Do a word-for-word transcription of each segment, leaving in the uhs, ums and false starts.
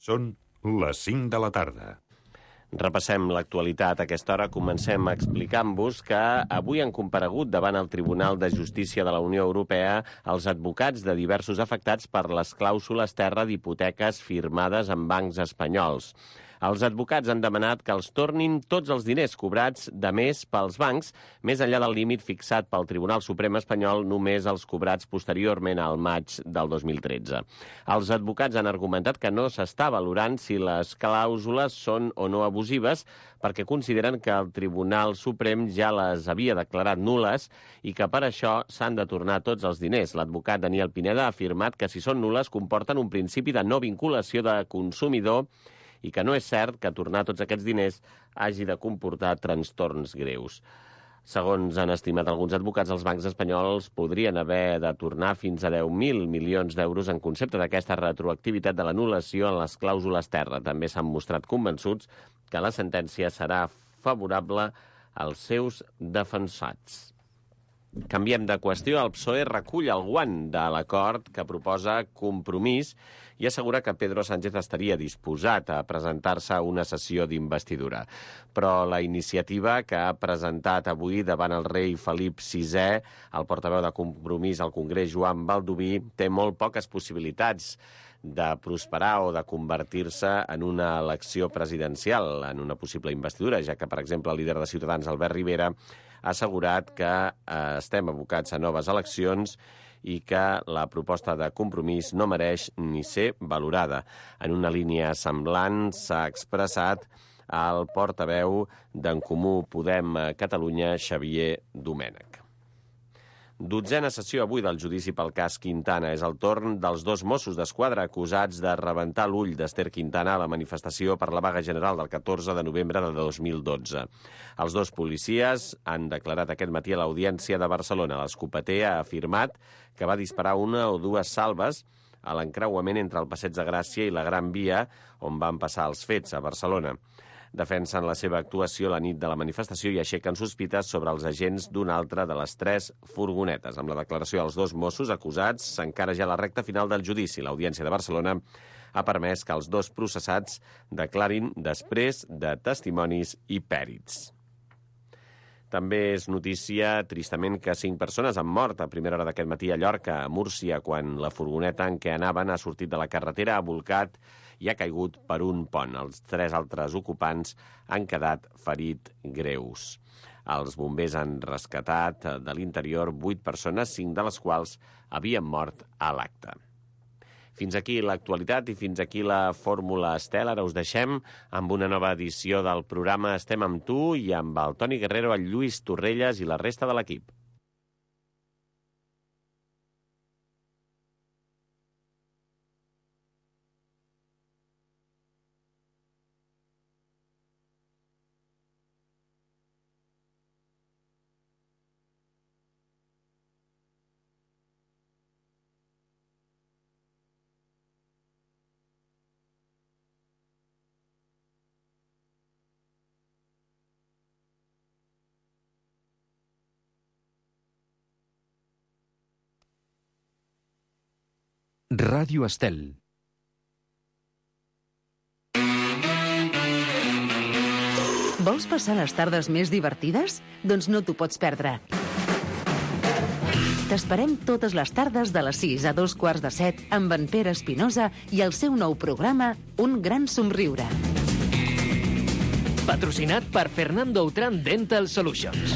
Són les cinc de la tarda. Repassem l'actualitat a aquesta hora. Comencem explicant-vos que avui han comparegut davant el Tribunal de Justícia de la Unió Europea els advocats de diversos afectats per les clàusules terra d'hipoteques firmades amb bancs espanyols. Els advocats han demanat que els tornin tots els diners cobrats de més pels bancs, més enllà del límit fixat pel Tribunal Suprem espanyol, només els cobrats posteriorment al maig del dos mil tretze. Els advocats han argumentat que no s'està valorant si les clàusules són o no abusives, perquè consideren que el Tribunal Suprem ja les havia declarat nul·les i que per això s'han de tornar tots els diners. L'advocat Daniel Pineda ha afirmat que si són nul·les comporten un principi de no vinculació de consumidor i que no és cert que tornar tots aquests diners hagi de comportar trastorns greus. Segons han estimat alguns advocats, els bancs espanyols podrien haver de tornar fins a deu mil milions d'euros en concepte d'aquesta retroactivitat de l'anul·lació en les clàusules terra. També s'han mostrat convençuts que la sentència serà favorable als seus defensats. Canviem de qüestió. El P S O E recull el guant de l'acord que proposa Compromís i assegura que Pedro Sánchez estaria disposat a presentar-se a una sessió d'investidura. Però la iniciativa que ha presentat avui davant el rei Felip sisè, el portaveu de Compromís al Congrés, Joan Baldoví, té molt poques possibilitats de prosperar o de convertir-se en una elecció presidencial, en una possible investidura, ja que, per exemple, el líder de Ciutadans, Albert Rivera, ha assegurat que eh, estem abocats a noves eleccions i que la proposta de Compromís no mereix ni ser valorada. En una línia semblant s'ha expressat el portaveu d'En Comú Podem Catalunya, Xavier Domènech. Dotzena sessió avui del judici pel cas Quintana. És el torn dels dos Mossos d'Esquadra acusats de rebentar l'ull d'Ester Quintana a la manifestació per la vaga general del catorze de novembre de dos mil dotze. Els dos policies han declarat aquest matí a l'Audiència de Barcelona. L'escopeter ha afirmat que va disparar una o dues salves a l'encreuament entre el Passeig de Gràcia i la Gran Via, on van passar els fets a Barcelona. Defensen la seva actuació la nit de la manifestació i aixequen sospites sobre els agents d'una altra de les tres furgonetes. Amb la declaració dels dos Mossos acusats s'encara ja la recta final del judici. L'Audiència de Barcelona ha permès que els dos processats declarin després de testimonis i pèrits. També és notícia, tristament, que cinc persones han mort a primera hora d'aquest matí a Llorca, a Múrcia, quan la furgoneta en què anaven ha sortit de la carretera, ha bolcat i ha caigut per un pont. Els tres altres ocupants han quedat ferits greus. Els bombers han rescatat de l'interior vuit persones, cinc de les quals havien mort a l'acte. Fins aquí l'actualitat i fins aquí la Fórmula Estel. Ara us deixem amb una nova edició del programa Estem amb tu i amb el Toni Guerrero, el Lluís Torrelles i la resta de l'equip. Ràdio Estel. Vols passar les tardes més divertides? Doncs no t'ho pots perdre. T'esperem totes les tardes de les sis a dos quarts de set amb en Pere Espinosa i el seu nou programa Un gran somriure. Patrocinat per Fernando Outram Dental Solutions.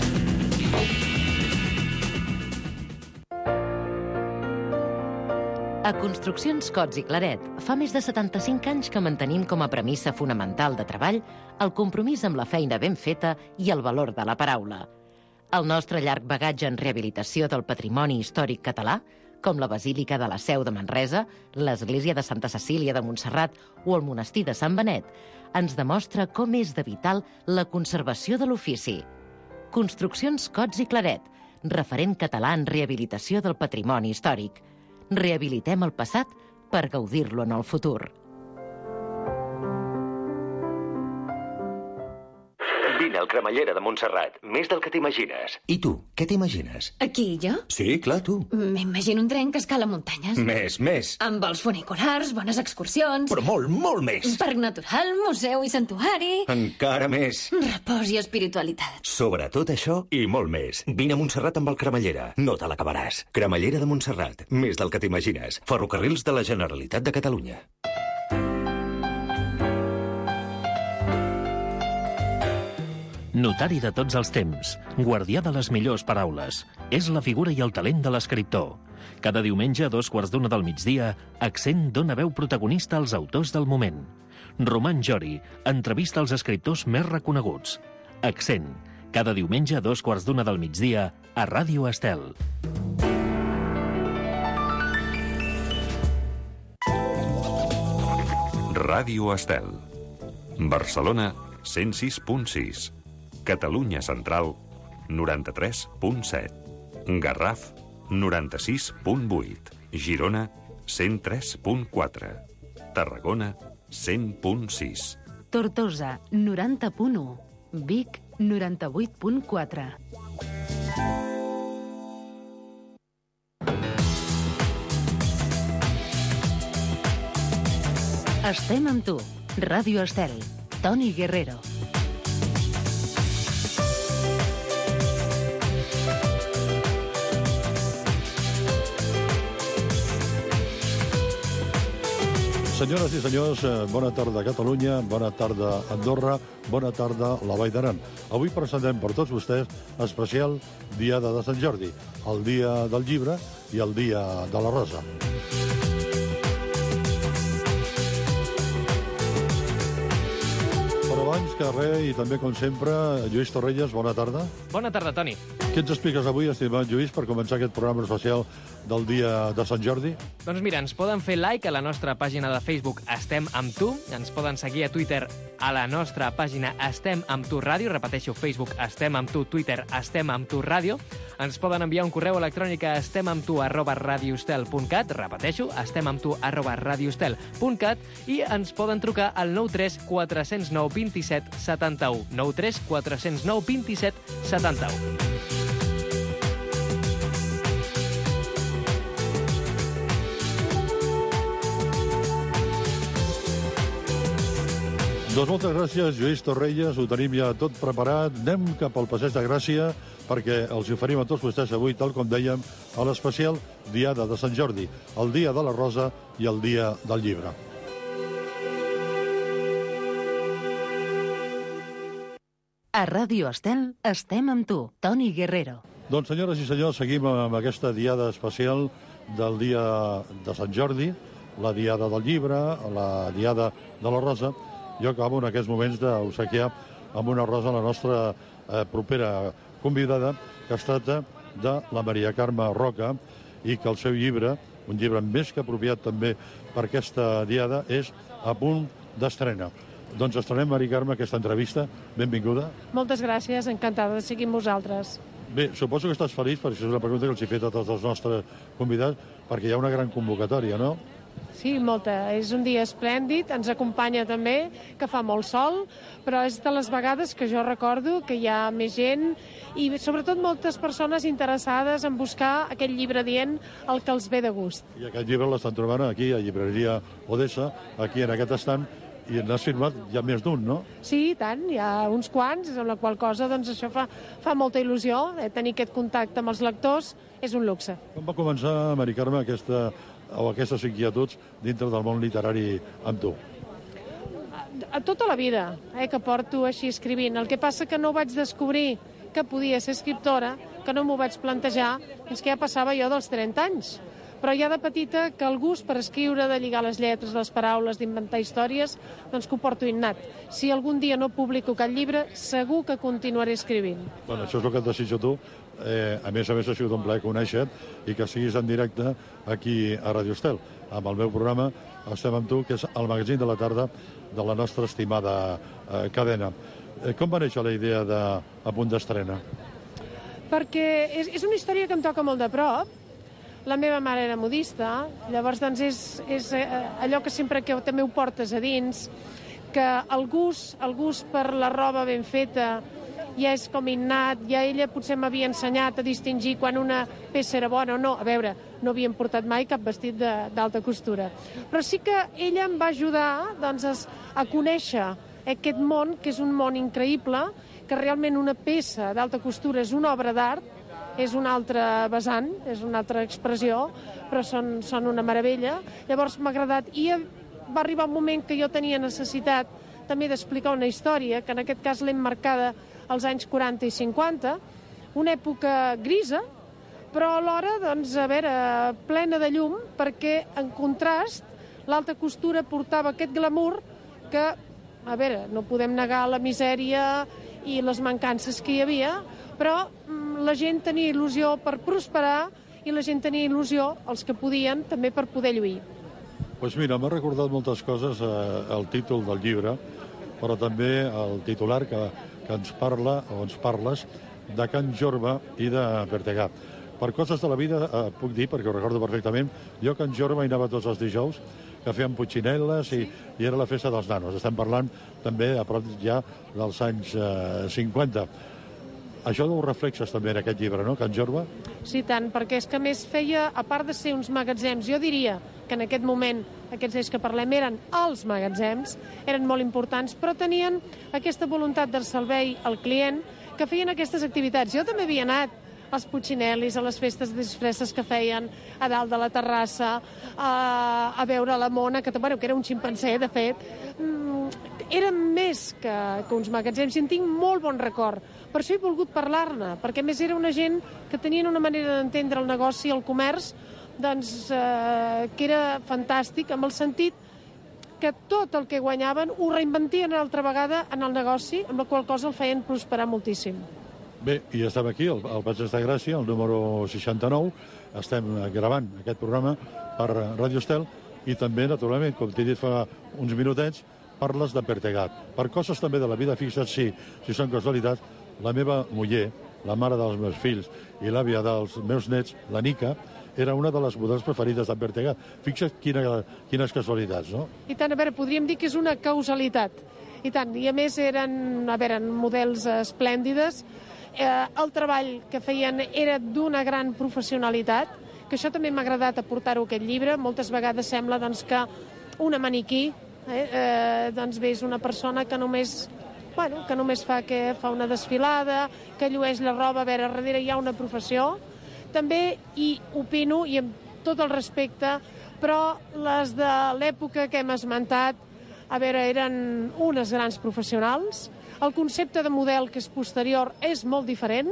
A Construccions Cots i Claret fa més de setanta-cinc anys que mantenim com a premissa fonamental de treball el compromís amb la feina ben feta i el valor de la paraula. El nostre llarg bagatge en rehabilitació del patrimoni històric català, com la Basílica de la Seu de Manresa, l'Església de Santa Cecília de Montserrat o el Monestir de Sant Benet, ens demostra com és de vital la conservació de l'ofici. Construccions Cots i Claret, referent català en rehabilitació del patrimoni històric. Rehabilitem el passat per gaudir-lo en el futur. Vine al al Cremallera de Montserrat. Més del que t'imagines. I tu, què t'imagines? Aquí, jo? Sí, clar, tu. M'imagino un tren que escala muntanyes. Més, més. Amb vols funiculars, bones excursions... Però molt, molt més. Parc natural, museu i santuari... Encara més. Repòs i espiritualitat. Sobretot això i molt més. Vine a Montserrat amb el Cremallera. No te l'acabaràs. Cremallera de Montserrat. Més del que t'imagines. Ferrocarrils de la Generalitat de Catalunya. Notari de tots els temps, guardià de les millors paraules. És la figura i el talent de l'escriptor. Cada diumenge, a dos quarts d'una del migdia, Accent dona veu protagonista als autors del moment. Roman Jori entrevista els escriptors més reconeguts. Accent, cada diumenge, a dos quarts d'una del migdia, a Ràdio Estel. Ràdio Estel. Barcelona, cent sis punt sis. Catalunya Central, noranta-tres punt set. Garraf, noranta-sis punt vuit. Girona, cent tres punt quatre. Tarragona, cent punt sis. Tortosa, noranta punt u. Vic, noranta-vuit punt quatre. Estem amb tu. Ràdio Estel. Toni Guerrero. Senyores i senyors, bona tarda a Catalunya, bona tarda a Andorra, bona tarda a la Vall d'Aran. Avui presentem per tots vostès especial Diada de Sant Jordi, el dia del llibre i el dia de la rosa. Però abans que res, i també com sempre, Lluís Torrelles, bona tarda. Bona tarda, Toni. Què ens expliques avui, estimat Lluís, per començar aquest programa especial del dia de Sant Jordi? Doncs mira, ens poden fer like a la nostra pàgina de Facebook Estem amb tu, ens poden seguir a Twitter a la nostra pàgina Estem amb tu ràdio, repeteixo, Facebook Estem amb tu, Twitter Estem amb tu ràdio, ens poden enviar un correu electrònic a estemamtu arroba radiostel punt cat, repeteixo, estemamtu arroba radiostel punt cat, i ens poden trucar al nou tres quatre zero nou dos set set u, nou tres quatre zero nou dos set set u. Doncs moltes gràcies, Lluís Torrelles. Ho tenim ja tot preparat. Anem cap al Passeig de Gràcia perquè els oferim a tots vostès avui, tal com dèiem, a l'especial Diada de Sant Jordi, el dia de la rosa i el dia del llibre. A Ràdio Estel estem amb tu, Toni Guerrero. Doncs, senyores i senyors, seguim amb aquesta diada especial del dia de Sant Jordi, la diada del llibre, la diada de la rosa. Jo acabo en aquests moments d'obsequiar amb una rosa la nostra eh, propera convidada, que es tracta de la Maria Carme Roca, i que el seu llibre, un llibre més que apropiat també per aquesta diada, és A punt d'estrena. Doncs estrenem, Maria Carme, aquesta entrevista. Benvinguda. Moltes gràcies, encantada de seguir amb vosaltres. Bé, suposo que estàs feliç, perquè això és una pregunta que els he fet a tots els nostres convidats, perquè hi ha una gran convocatòria, no? Sí, molta. És un dia esplèndid, ens acompanya també, que fa molt sol, però és de les vegades que jo recordo que hi ha més gent i sobretot moltes persones interessades en buscar aquest llibre dient el que els ve de gust. I aquest llibre l'estan trobant aquí, a Llibreria Odessa, aquí en aquest estant, i n'has firmat ja més d'un, no? Sí, i tant, hi ha uns quants, amb la qual cosa doncs, això fa, fa molta il·lusió, eh? Tenir aquest contacte amb els lectors és un luxe. Com va començar, Maria Carme, aquesta, o aquestes inquietuds dintre del món literari amb tu? A tota la vida, eh, que porto així escrivint. El que passa que no vaig descobrir que podia ser escriptora, que no m'ho vaig plantejar, fins que ja passava jo dels trenta anys. Però ja de petita que el gust per escriure, de lligar les lletres, les paraules, d'inventar històries, doncs que ho porto innat. Si algun dia no publico cap llibre, segur que continuaré escrivint. Bueno, això és el que et desitjo tu. Eh, a més a més, ha sigut un plaer conèixer-te i que siguis en directe aquí a Ràdio Estel, amb el meu programa Estem amb tu, que és el magazín de la tarda de la nostra estimada eh, cadena. Eh, com va néixer la idea de A punt d'estrena? Perquè és, és una història que em toca molt de prop. La meva mare era modista, llavors doncs és, és allò que sempre que també ho portes a dins, que el gust, el gust per la roba ben feta ja és com innat, ja ella potser m'havia ensenyat a distingir quan una peça era bona o no. A veure, no havíem portat mai cap vestit d'alta costura. Però sí que ella em va ajudar doncs, a conèixer aquest món, que és un món increïble, que realment una peça d'alta costura és una obra d'art, és un altre vessant, és una altra expressió, però són, són una meravella. Llavors m'ha agradat, i va arribar un moment que jo tenia necessitat també d'explicar una història, que en aquest cas l'hem marcada als anys quaranta i cinquanta, una època grisa, però alhora, doncs, a veure, plena de llum, perquè, en contrast, l'alta costura portava aquest glamour que, a veure, no podem negar la misèria i les mancances que hi havia, però la gent tenia il·lusió per prosperar i la gent tenia il·lusió, els que podien, també per poder lluir. Doncs pues mira, m'ha recordat moltes coses eh, el títol del llibre, però també el titular que, que ens parla, o ens parles, de Can Jorba i de Vertegà. Per coses de la vida, eh, puc dir, perquè ho recordo perfectament, jo a Can Jorba hi anava tots els dijous, que feien putxinel·les i, i era la festa dels nanos. Estem parlant també a prop ja dels anys eh, cinquanta. Això ho reflexes també en aquest llibre, no, Can Jorba? Sí, tant, perquè és que més feia, a part de ser uns magatzems, jo diria que en aquest moment aquests anys que parlem eren els magatzems, eren molt importants, però tenien aquesta voluntat del servei al client que feien aquestes activitats. Jo també havia anat als putxinel·lis, a les festes de disfresses que feien a dalt de la terrassa, a, a veure la mona, que, bueno, que era un ximpanzé, de fet. Mm, eren més que, que uns magatzems, i en tinc molt bon record. Per això he volgut parlar-ne, perquè a més era una gent que tenien una manera d'entendre el negoci, el comerç, doncs, eh, que era fantàstic, amb el sentit que tot el que guanyaven ho reinventien una altra vegada en el negoci, amb la qual cosa el feien prosperar moltíssim. Bé, i estem aquí, al, al Passeig de Gràcia, el número seixanta-nou. Estem gravant aquest programa per Ràdio Estel i també, naturalment, com t'he dit fa uns minutets, parles de Vertegat. Per coses també de la vida, fixa't si, si són casualitats, la meva muller, la mare dels meus fills i l'àvia dels meus nets, la Nica, era una de les models preferides de Vertegat. Fixa't quina, quines casualitats, no? I tant, a veure, podríem dir que és una causalitat. I tant, i a més eren, a veure, models esplèndides. Eh, el treball que feien era d'una gran professionalitat, que això també m'ha agradat aportar-ho a aquest llibre. Moltes vegades sembla doncs, que una maniquí eh, eh, doncs, és una persona que només, bueno, que només fa, que fa una desfilada, que llueix la roba. A veure, darrere hi ha una professió. També hi opino, i amb tot el respecte, però les de l'època que hem esmentat, a veure, eren unes grans professionals. El concepte de model, que és posterior, és molt diferent,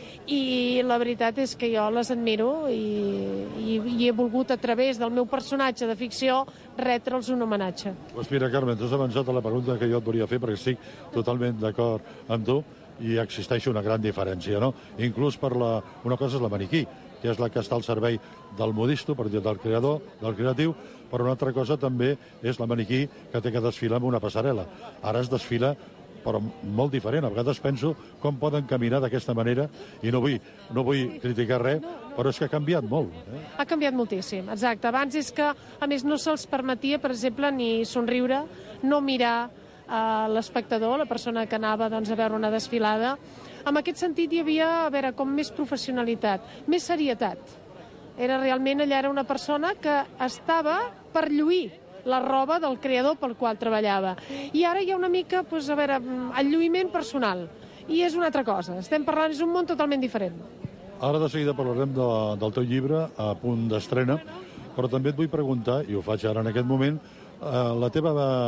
i la veritat és que jo les admiro i, i, i he volgut, a través del meu personatge de ficció, retre'ls un homenatge. Doncs mira, Carmen, t'has avançat a la pregunta que jo et volia fer, perquè estic totalment d'acord amb tu, i existeix una gran diferència, no? Inclús per la... una cosa és la maniquí, que és la que està al servei del modisto, per dir, del creador, del creatiu, però una altra cosa també és la maniquí que té que desfilar amb una passarel·la. Ara es desfila però molt diferent. A vegades penso com poden caminar d'aquesta manera, i no vull, no vull criticar res, però és que ha canviat molt. Eh? Ha canviat moltíssim, exacte. Abans és que, a més, no se'ls permetia, per exemple, ni somriure, no mirar a l'espectador, la persona que anava doncs, a veure una desfilada. En aquest sentit hi havia, a veure, com més professionalitat, més serietat. Era realment, allà era una persona que estava per lluir la roba del creador pel qual treballava. I ara hi ha una mica, doncs, a veure, el lluïment personal. I és una altra cosa. Estem parlant, és un món totalment diferent. Ara de seguida parlarem de, del teu llibre, a punt d'estrena, però també et vull preguntar, i ho faig ara en aquest moment, eh, la teva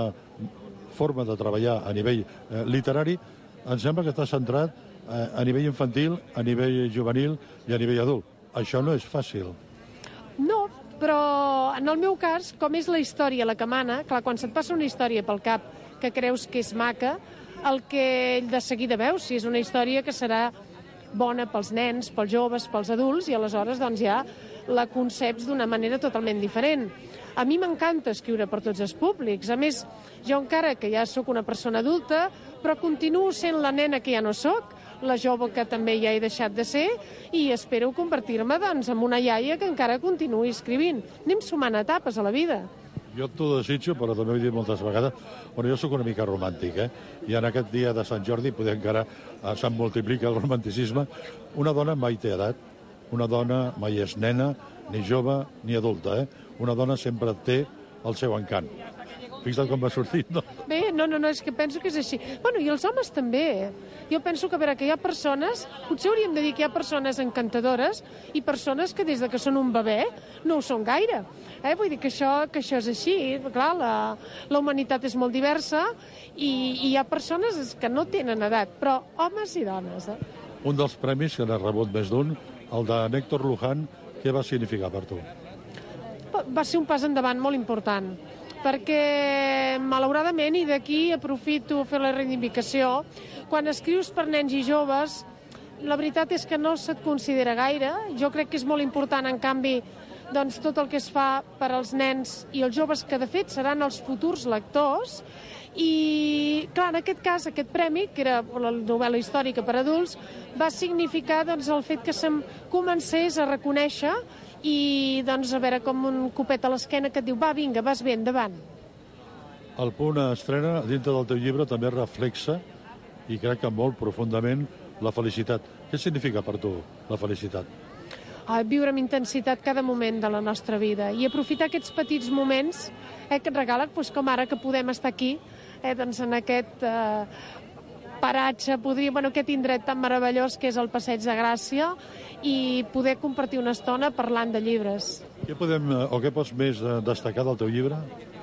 forma de treballar a nivell eh, literari, em sembla que està centrat eh, a nivell infantil, a nivell juvenil i a nivell adult. Això no és fàcil. No, però en el meu cas, com és la història la que mana, clar, quan se't passa una història pel cap que creus que és maca, el que de seguida veus, si és una història que serà bona pels nens, pels joves, pels adults, i aleshores doncs, ja la conceps d'una manera totalment diferent. A mi m'encanta escriure per tots els públics. A més, jo encara que ja sóc una persona adulta, però continuo sent la nena que ja no sóc, la jove que també ja he deixat de ser, i espero convertir-me doncs, en una iaia que encara continuï escrivint. Anem sumant etapes a la vida. Jo t'ho desitjo, però també ho he dit moltes vegades. Bueno, jo sóc una mica romàntic, eh? I en aquest dia de Sant Jordi poder encara eh, se'n multiplica el romanticisme. Una dona mai té edat, una dona mai és nena, ni jove, ni adulta, eh? Una dona sempre té el seu encant. Fixa't com va sortir, no? Bé, no, no, no, és que penso que és així. Bueno, i els homes també. Jo penso que, a veure, que hi ha persones, potser hauríem de dir que hi ha persones encantadores i persones que des de que són un bebè no ho són gaire. Eh? Vull dir que això, que això és així. Clar, la, la humanitat és molt diversa i, i hi ha persones que no tenen edat, però homes i dones. Eh? Un dels premis que n'ha rebut més d'un, el de Néctor Luján, què va significar per tu? Va ser un pas endavant molt important, perquè, malauradament, i d'aquí aprofito a fer la reivindicació, quan escrius per nens i joves, la veritat és que no se't considera gaire. Jo crec que és molt important, en canvi, doncs, tot el que es fa per als nens i els joves, que de fet seran els futurs lectors. I, clar, en aquest cas, aquest premi, que era la novel·la històrica per adults, va significar doncs, el fet que se'm comencés a reconèixer i, doncs, a veure, com un copet a l'esquena que et diu, va, vinga, vas bé, endavant. El punt estrena, dintre del teu llibre, també reflexa, i crec que molt profundament, la felicitat. Què significa per tu la felicitat? Ah, viure amb intensitat cada moment de la nostra vida i aprofitar aquests petits moments eh, que et regalen, doncs, com ara que podem estar aquí, eh, doncs, en aquest eh, paratge, podria, bueno, aquest indret tan meravellós que és el Passeig de Gràcia, i poder compartir una estona parlant de llibres. Què podem, o què pots més destacar del teu llibre?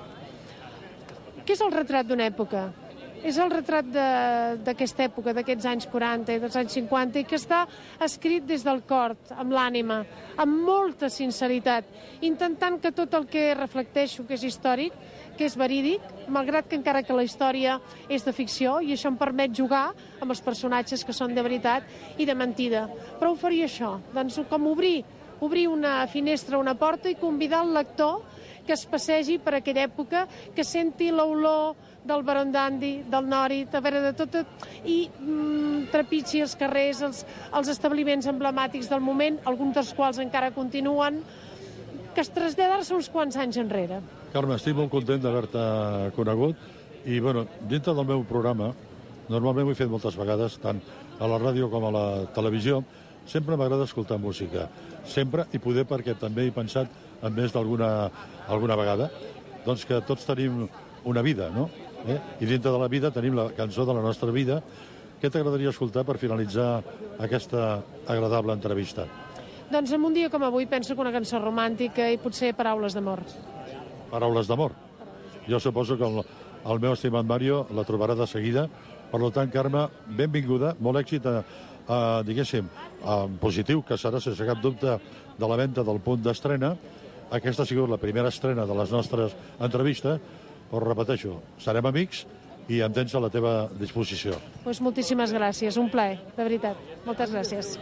Què és el retrat d'una època? És el retrat d'aquesta època, d'aquests anys quaranta i dels anys cinquanta, i que està escrit des del cor, amb l'ànima, amb molta sinceritat, intentant que tot el que reflecteixo, que és històric, que és verídic, malgrat que encara que la història és de ficció, i això em permet jugar amb els personatges que són de veritat i de mentida. Però ho faria això, doncs com obrir, obrir una finestra, una porta, i convidar el lector que es passegi per aquella època, que senti l'olor del Barondandi, del Nori, a veure, de tot, i mm, trepitgi els carrers, els, els establiments emblemàtics del moment, alguns dels quals encara continuen, que es traslladar-se uns quants anys enrere. Carme, estic molt content d'haver-te conegut, i, bueno, dintre del meu programa, normalment ho he fet moltes vegades, tant a la ràdio com a la televisió, sempre m'agrada escoltar música, sempre, i poder perquè també he pensat, en més d'alguna alguna vegada, doncs que tots tenim una vida, no? Eh? I dintre de la vida tenim la cançó de la nostra vida. Què t'agradaria escoltar per finalitzar aquesta agradable entrevista? Doncs en un dia com avui penso que una cançó romàntica i potser paraules d'amor. Paraules d'amor. Jo suposo que el, el meu estimat Mario la trobarà de seguida. Per tant, Carme, benvinguda, molt èxit a, a, diguéssim, a positiu, que serà sense cap dubte de la venda del punt d'estrena. Aquesta ha sigut la primera estrena de les nostres entrevistes, però repeteixo, serem amics i em tens a la teva disposició. Pues moltíssimes gràcies, un plaer, de veritat. Moltes gràcies.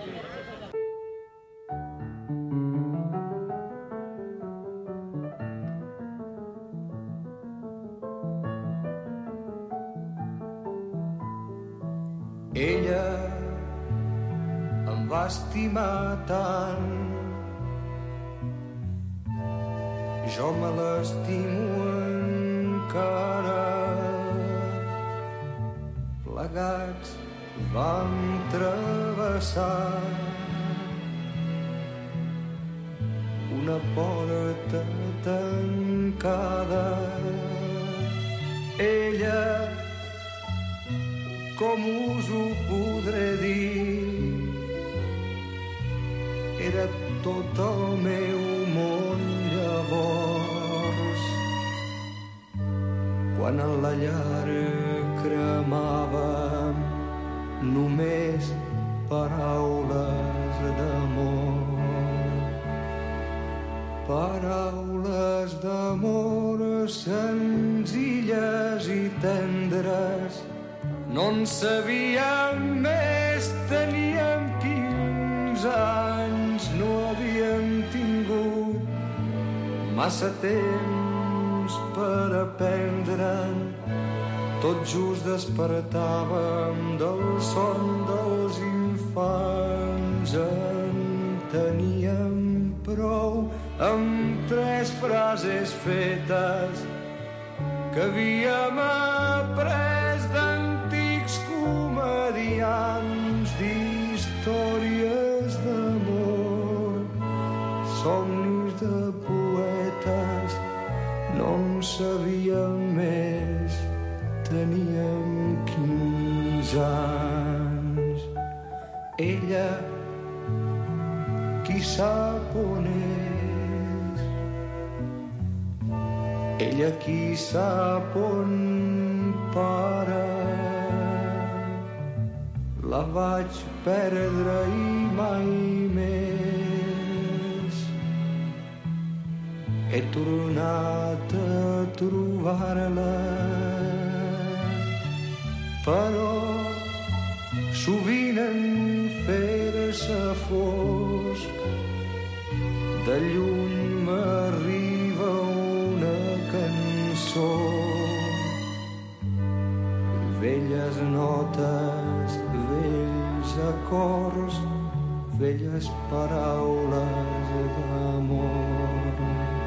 Ella em va estimar tant, jo me l'estimo encara. Plegats vam travessar una porta tancada. Ella, com us ho podré dir, era tot el meu món llavors. Quan en la llar cremàvem només paraules d'amor. Paraules d'amor senzilles i tendres. No en sabíem més, teníem quinze anys, no havíem tingut massa temps per aprendre'n. Tot just despertàvem del son dels infants. En teníem prou amb tres frases fetes que havíem après d'antics comedians d'històries d'amor, somnis de poetes, no en sabíem més, teníem quinze anys. Ella, qui sap on és, ella qui sap on para. La vaig perdre i mai més he tornat a trobar-la, però sovint en fer-se fosc de lluny m'arriba una cançó, velles notes, vells acords, velles paraules d'amor,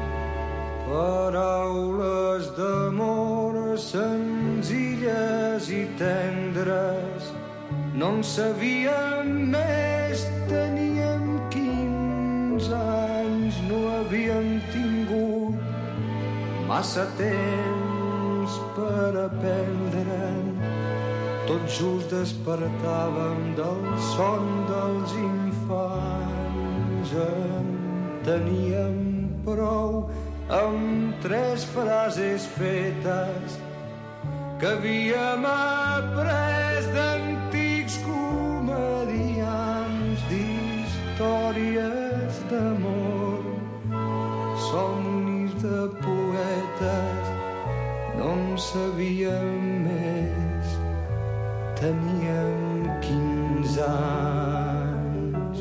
paraules d'amor senzilles i tendres. No en sabíem més, teníem quinze anys, no havíem tingut massa temps per aprendre'n. Tot just despertàvem del son dels infants. En teníem prou amb tres frases fetes que havíem après d'antics comedians d'històries d'amor, somnis de poetes, no en sabíem més, teníem quinze anys.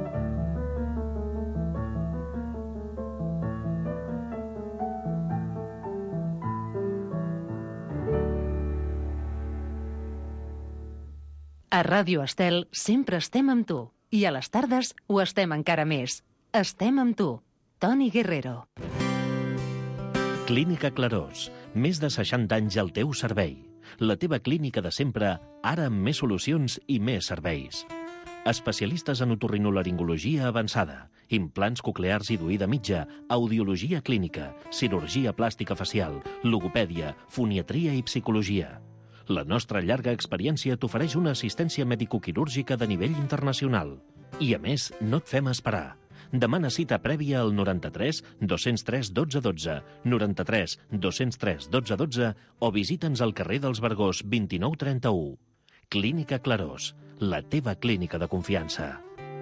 A Ràdio Estel sempre estem amb tu. I a les tardes ho estem encara més. Estem amb tu. Toni Guerrero. Clínica Clarós. Més de seixanta anys al teu servei. La teva clínica de sempre, ara amb més solucions i més serveis. Especialistes en otorrinolaringologia avançada, implants coclears i d'oïda mitja, audiologia clínica, cirurgia plàstica facial, logopèdia, foniatria i psicologia. La nostra llarga experiència t'ofereix una assistència medicoquirúrgica de nivell internacional. I, a més, no et fem esperar. Demana cita prèvia al noranta-tres dos-cents tres dotze dotze, noranta-tres dos-cents tres dotze dotze o visita'ns al carrer dels Vergós vint-i-nou trenta-u. Clínica Clarós, la teva clínica de confiança.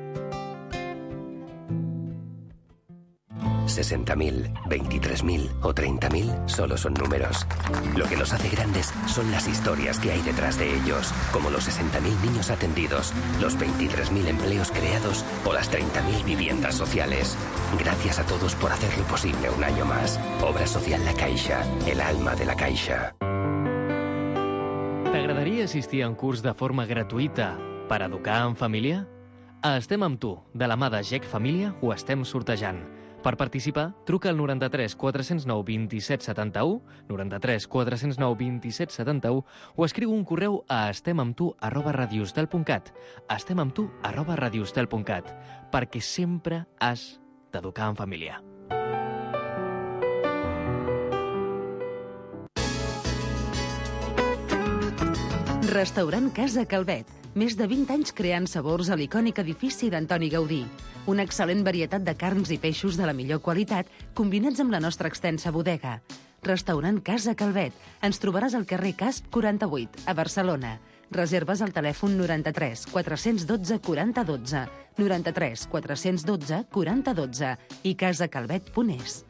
sesenta mil, veintitrés mil o treinta mil solo son números. Lo que los hace grandes son las historias que hay detrás de ellos, como los sesenta mil niños atendidos, los veintitrés mil empleos creados o las treinta mil viviendas sociales. Gracias a todos por hacerlo posible un año más. Obra Social La Caixa, el alma de la Caixa. T'agradaria assistir a un curs de forma gratuïta per educar en família? A Estem amb tu, de la mà de G E C Família, ho estem sortejant. Per participar, truca al noranta-tres quatre-cents nou vint-i-set setanta-u, noranta-tres quatre-cents nou vint-i-set setanta-u o escriu un correu a estemamtu arroba radiostel punt cat, estemamtu arroba radiostel punt cat, perquè sempre has d'educar en família. Restaurant Casa Calvet. Més de vint anys creant sabors a l'icònic edifici d'Antoni Gaudí. Una excel·lent varietat de carns i peixos de la millor qualitat, combinats amb la nostra extensa bodega. Restaurant Casa Calvet. Ens trobaràs al carrer Casp quaranta-vuit, a Barcelona. Reserves al telèfon noranta-tres quatre-cents dotze quaranta dotze, noranta-tres quatre-cents dotze quaranta dotze i casacalvet punt es.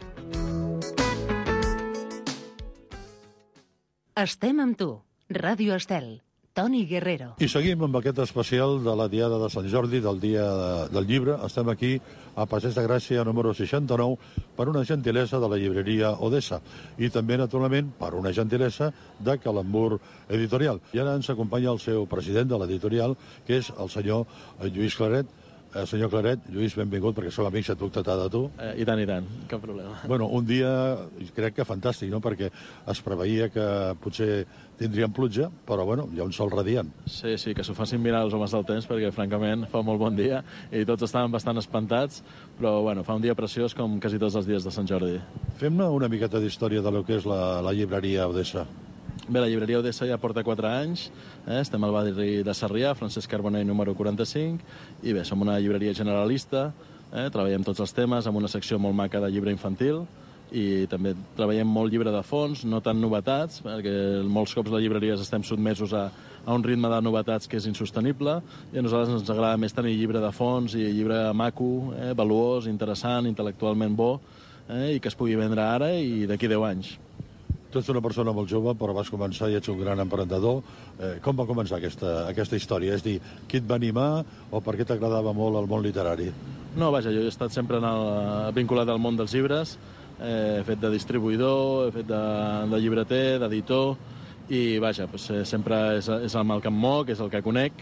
Estem amb tu. Ràdio Estel. Toni Guerrero. I seguim amb aquest especial de la Diada de Sant Jordi, del Dia del Llibre. Estem aquí a Passeig de Gràcia número seixanta-nou per una gentilesa de la llibreria Odessa i també, naturalment, per una gentilesa de Calambur Editorial. I ara ens acompanya el seu president de l'editorial, que és el senyor Lluís Claret. Eh, senyor Claret, Lluís, benvingut, perquè som amics, et puc tratar de tu. Eh, I tant, i tant, cap problema. Bueno, un dia, crec que fantàstic, no?, perquè es preveia que potser tindríem pluja, però, bueno, hi ha un sol radiant. Sí, sí, que s'ho facin mirar els homes del temps, perquè, francament, fa molt bon dia, i tots estaven bastant espantats, però, bueno, fa un dia preciós com quasi tots els dies de Sant Jordi. Fem-ne una miqueta d'història de lo que és la, la llibreria Odessa. Bé, la llibreria Odessa ja porta quatre anys, eh? Estem al barri de Sarrià, Francesc Carbonell número quaranta-cinc, i bé, som una llibreria generalista, eh? Treballem tots els temes, amb una secció molt maca de llibre infantil, i també treballem molt llibre de fons, no tant novetats, perquè molts cops les llibreries estem sotmesos a, a un ritme de novetats que és insostenible, i a nosaltres ens agrada més tenir llibre de fons i llibre maco, eh? Valuós, interessant, intel·lectualment bo, eh? I que es pugui vendre ara i d'aquí deu anys. Tu ets una persona molt jove, però vas començar i ets un gran emprenedor. Eh, com va començar aquesta, aquesta història? És dir, qui et va animar o per què t'agradava molt el món literari? No, vaja, jo he estat sempre en el, vinculat al món dels llibres, eh, he fet de distribuïdor, he fet de, de llibreter, d'editor, i vaja, doncs, sempre és, és amb el que em moc, és el que conec,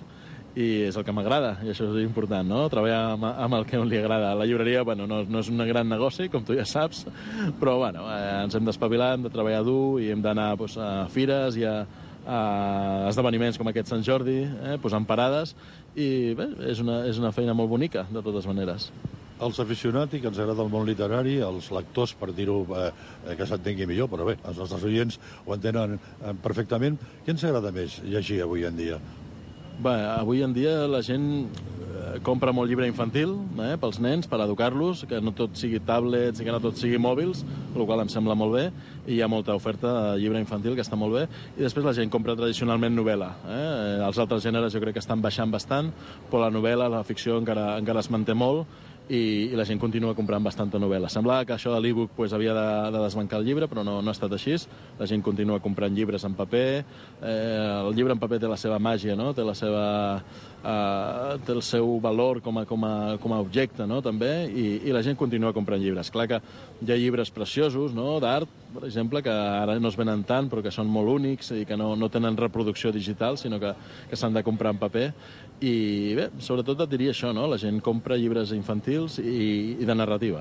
i és el que m'agrada, i això és important, no? Treballar amb, amb el que li agrada. La llibreria, bueno, no, no és un gran negoci, com tu ja saps, però, bueno, eh, ens hem d'espavilar, hem de treballar dur i hem d'anar pues, a fires i a, a esdeveniments com aquest Sant Jordi, eh, posant parades, i bé, és una, és una feina molt bonica, de totes maneres. Els aficionats i que ens agrada el món literari, els lectors, per dir-ho, eh, que s'entengui millor, però bé, els nostres oients ho entenen eh, perfectament. Què ens agrada més llegir avui en dia? Bé, avui en dia la gent eh, compra molt llibre infantil eh, pels nens, per educar-los, que no tot sigui tablets i que no tot sigui mòbils, el qual em sembla molt bé, i hi ha molta oferta de llibre infantil que està molt bé, i després la gent compra tradicionalment novel·la. Eh? Els altres gèneres jo crec que estan baixant bastant, però la novel·la, la ficció encara, encara es manté molt, i, i la gent continua comprant bastanta novel·la. Semblava que això de l'e-book pues, havia de, de desbancar el llibre, però no, no ha estat així. La gent continua comprant llibres en paper. Eh, el llibre en paper té la seva màgia, no? Té la seva... Uh, té el seu valor com a, com a, com a objecte, no? També, i, i la gent continua comprant llibres. Clar que hi ha llibres preciosos, no? D'art, per exemple, que ara no es venen tant, però que són molt únics i que no, no tenen reproducció digital, sinó que, que s'han de comprar en paper. I bé, sobretot et diria això, no? La gent compra llibres infantils i, i de narrativa.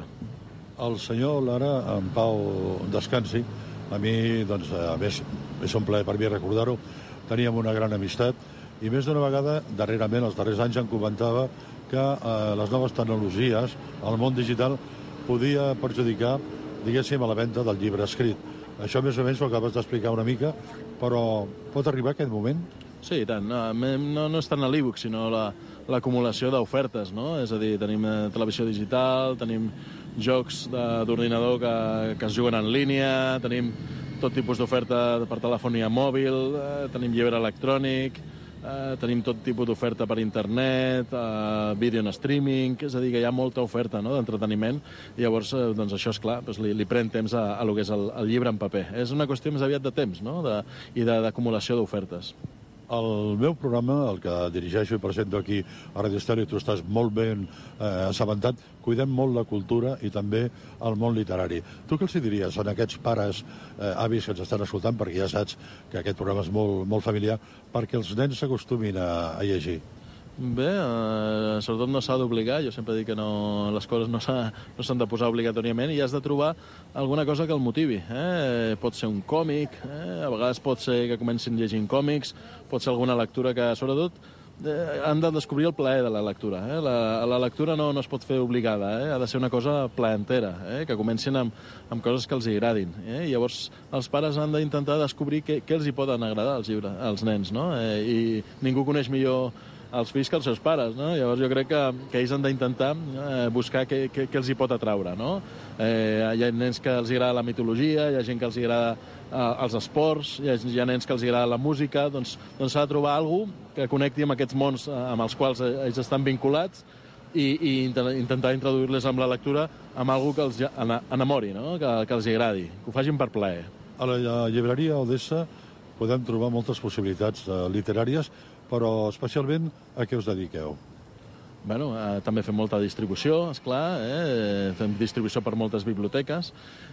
El senyor Lara, en Pau descansi, a mi, doncs, a més, és un plaer per mi recordar-ho, teníem una gran amistat, i més d'una vegada, darrerament, els darrers anys, em comentava que eh, les noves tecnologies, el món digital, podia perjudicar, diguéssim, a la venda del llibre escrit. Això més o menys ho acabes d'explicar una mica, però pot arribar aquest moment? Sí, i tant. No, no, no és tant l'e-book, sinó l'acumulació la, d'ofertes, no? És a dir, tenim eh, televisió digital, tenim jocs d'ordinador que, que es juguen en línia, tenim tot tipus d'oferta per telefonia mòbil, eh, tenim llibre electrònic, eh, tenim tot tipus d'oferta per internet, eh, vídeo en streaming, és a dir, que hi ha molta oferta, no?, d'entreteniment, i llavors, eh, doncs això, és clar, doncs li, li pren temps a, a lo que és el, el llibre en paper. És una qüestió més aviat de temps, no?, de, i d'acumulació d'ofertes. El meu programa, el que dirigeixo i presento aquí a Radio Estel, i tu estàs molt ben eh, assabentat, cuidem molt la cultura i també el món literari. Tu què els diries a aquests pares, eh, avis que ens estan escoltant, perquè ja saps que aquest programa és molt, molt familiar, perquè els nens s'acostumin a, a llegir? Bé, eh, sobretot no s'ha d'obligar, jo sempre dic que no, les coses no s'han no de posar obligatòriament, i has de trobar alguna cosa que el motivi. Eh? Pot ser un còmic, eh? A vegades pot ser que comencin llegint còmics, pot ser alguna lectura que, sobretot, eh, han de descobrir el plaer de la lectura. Eh? La, la lectura no, no es pot fer obligada, eh? Ha de ser una cosa plaentera, eh? Que comencin amb, amb coses que els agradin. Eh? I llavors els pares han d'intentar descobrir què, què els hi poden agradar als, llibres, als nens, no? Eh? I ningú coneix millor els fills que els seus pares, no? Llavors jo crec que, que ells han d'intentar eh, buscar què, què, què els hi pot atraure, no? Eh, hi ha nens que els agrada la mitologia, hi ha gent que els agrada eh, els esports, hi ha, hi ha nens que els agrada la música, doncs s'ha doncs de trobar alguna cosa que connecti amb aquests mons eh, amb els quals ells estan vinculats, i, i intentar introduir-les amb la lectura amb alguna que els enamori, no? que, que els agradi, que ho facin per plaer. A la llibreria Odessa podem trobar moltes possibilitats eh, literàries, però especialment a què us dediqueu? Bueno, eh, també fem molta distribució, esclar, eh? Fem distribució per moltes biblioteques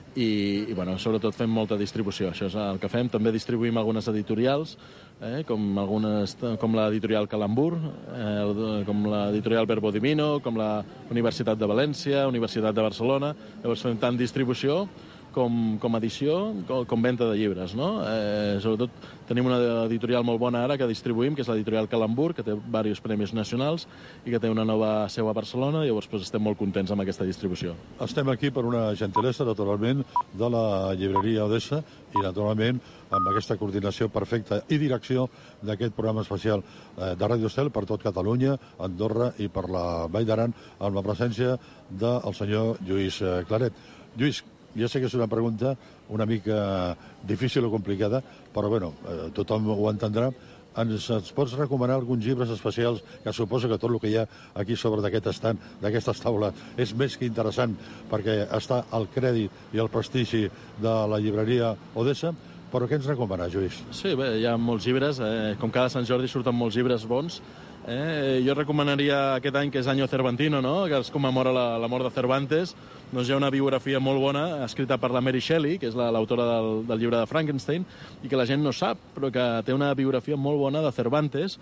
i, i bueno, sobretot fem molta distribució. Això és el que fem. També distribuïm algunes editorials, eh? com, algunes, com l'editorial Calambur, eh? com l'editorial Verbo Divino, com la Universitat de València, Universitat de Barcelona. Llavors fem tant distribució com, com edició, com, com venda de llibres, no? Eh, sobretot tenim una editorial molt bona ara que distribuïm, que és l'editorial Calambur, que té diversos premis nacionals i que té una nova seu a Barcelona, i llavors pues, estem molt contents amb aquesta distribució. Estem aquí per una gentilesa, naturalment, de la llibreria Odessa i, naturalment, amb aquesta coordinació perfecta i direcció d'aquest programa especial de Ràdio Estel per tot Catalunya, Andorra i per la Vall d'Aran, amb la presència del senyor Lluís Claret. Lluís, jo sé que és una pregunta una mica difícil o complicada, però bueno, eh, tothom ho entendrà. Ens, ens pots recomanar alguns llibres especials, que suposo que tot el que hi ha aquí sobre d'aquest estant, d'aquestes taules, és més que interessant, perquè està el crèdit i el prestigi de la llibreria Odessa, però què ens recomana, Lluís? Sí, bé, hi ha molts llibres, eh, com cada Sant Jordi surten molts llibres bons. Eh, jo recomanaria aquest any, que és Año Cervantino, no? Que es commemora la, la mort de Cervantes. Doncs hi ha una biografia molt bona escrita per la Mary Shelley, que és l'autora la, del, del llibre de Frankenstein, i que la gent no sap, però que té una biografia molt bona de Cervantes,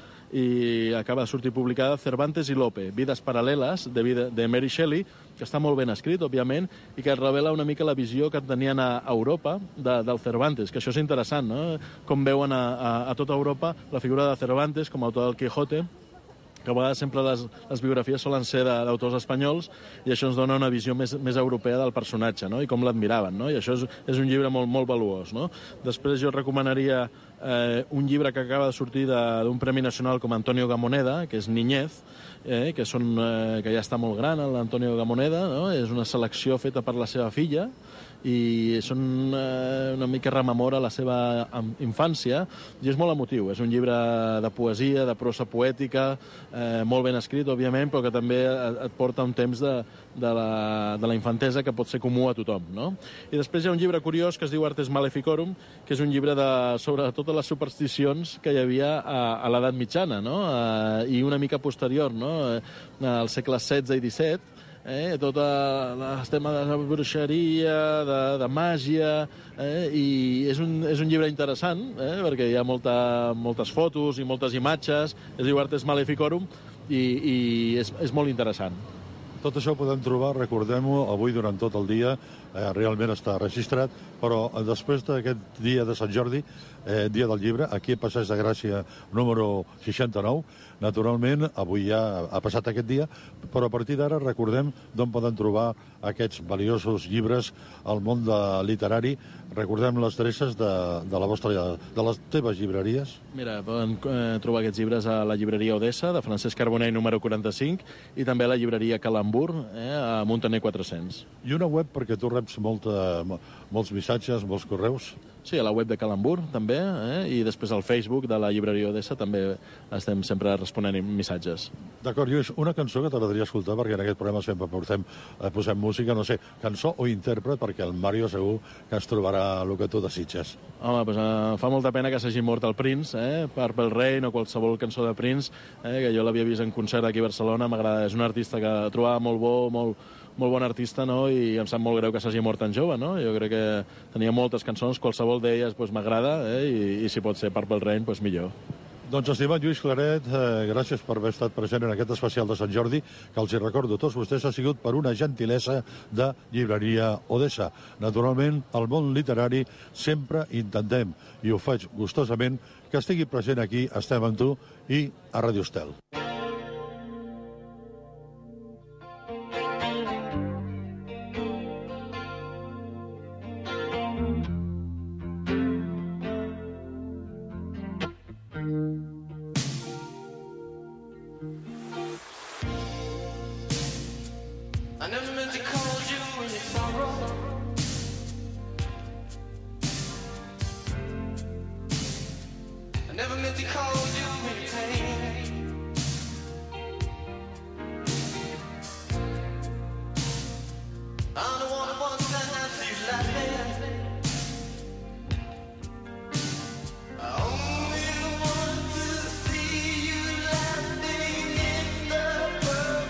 i acaba de sortir publicada Cervantes i Lope, Vides paral·leles, de, vida, de Mary Shelley, que està molt ben escrit, òbviament, i que revela una mica la visió que tenien a Europa de, del Cervantes, que això és interessant, no? Com veuen a, a, a tota Europa la figura de Cervantes com a autor del Quijote, que a vegades sempre les, les biografies solen ser d'autors espanyols, i això ens dona una visió més, més europea del personatge, no? I com l'admiraven, no? I això és, és un llibre molt, molt valuós, no? Després jo recomanaria eh, un llibre que acaba de sortir d'un Premi Nacional com Antonio Gamoneda, que és Niñez, eh, que, són, eh, que ja està molt gran, l'Antonio Gamoneda, no? És una selecció feta per la seva filla, i són eh, una mica rememora la seva infància, i és molt emotiu. És un llibre de poesia, de prosa poètica, eh, molt ben escrit, òbviament, però que també et porta un temps de, de, la, de la infantesa que pot ser comú a tothom, no? I després hi ha un llibre curiós que es diu Artes Maleficorum, que és un llibre de, sobre totes les supersticions que hi havia a, a l'edat mitjana, no? Eh, i una mica posterior, no? Eh, als segles setze i disset, Eh, tot el tema de la bruixeria, de, de màgia, eh, i és un, és un llibre interessant, eh, perquè hi ha molta, moltes fotos i moltes imatges, es diu Artes Maleficorum, i, i és, és molt interessant. Tot això ho podem trobar, recordem-ho, avui durant tot el dia, eh, realment està registrat, però després d'aquest dia de Sant Jordi, eh, dia del llibre, aquí a Passeig de Gràcia número seixanta-nou, naturalment, avui ja ha passat aquest dia, però a partir d'ara recordem d'on poden trobar aquests valiosos llibres al món de literari. Recordem les adreces de, de, la vostra, de les teves llibreries. Mira, poden eh, trobar aquests llibres a la llibreria Odessa, de Francesc Carbonell, número quaranta-cinc, i també a la llibreria Calambur, eh, a Montaner quatre-cents. I una web, perquè tu reps molta, molts missatges, molts correus. Sí, a la web de Calambur, també, eh? I després al Facebook de la llibreria Odessa també estem sempre responent missatges. D'acord, Lluís, una cançó que t'agradaria escoltar, perquè en aquest programa sempre portem, eh, posem música, no sé, cançó o intèrpret, perquè el Mario segur que es trobarà el que tu desitges. Home, doncs eh, fa molta pena que s'hagi mort el Prince, eh? Purple Rain o qualsevol cançó de Prince, eh? Que jo l'havia vist en concert aquí a Barcelona, m'agrada, és un artista que trobava molt bo, molt molt bon artista, no? I em sap molt greu que s'hagi mort tan jove, no? Jo crec que tenia moltes cançons, qualsevol d'elles pues, m'agrada, eh? I, i si pot ser Purple Rain, pues, millor. Doncs, estimat Lluís Claret, eh, gràcies per haver estat present en aquest especial de Sant Jordi, que els hi recordo a tots vostès ha sigut per una gentilesa de llibreria Odessa. Naturalment, al món literari sempre intentem, i ho faig gustosament, que estigui present aquí, estem amb tu, i a Ràdio Estel. World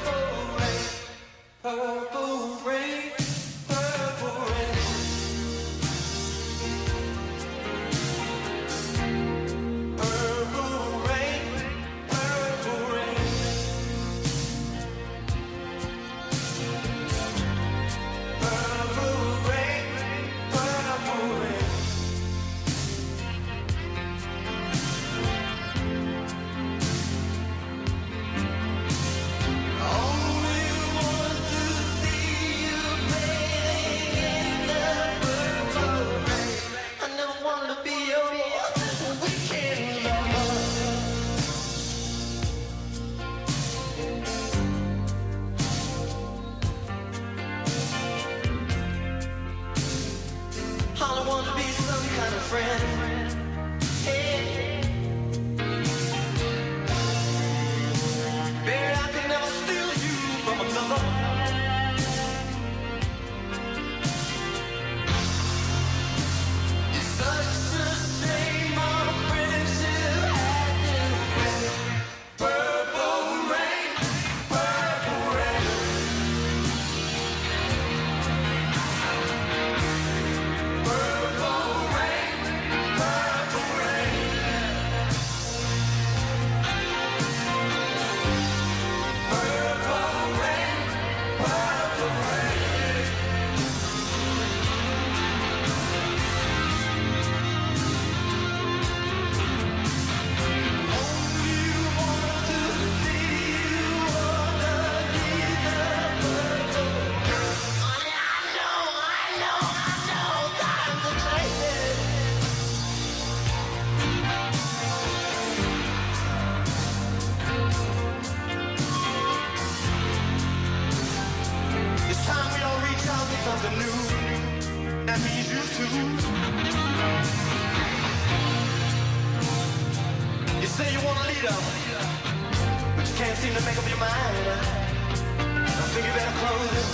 freedom, but you can't seem to make up your mind. I think you better close it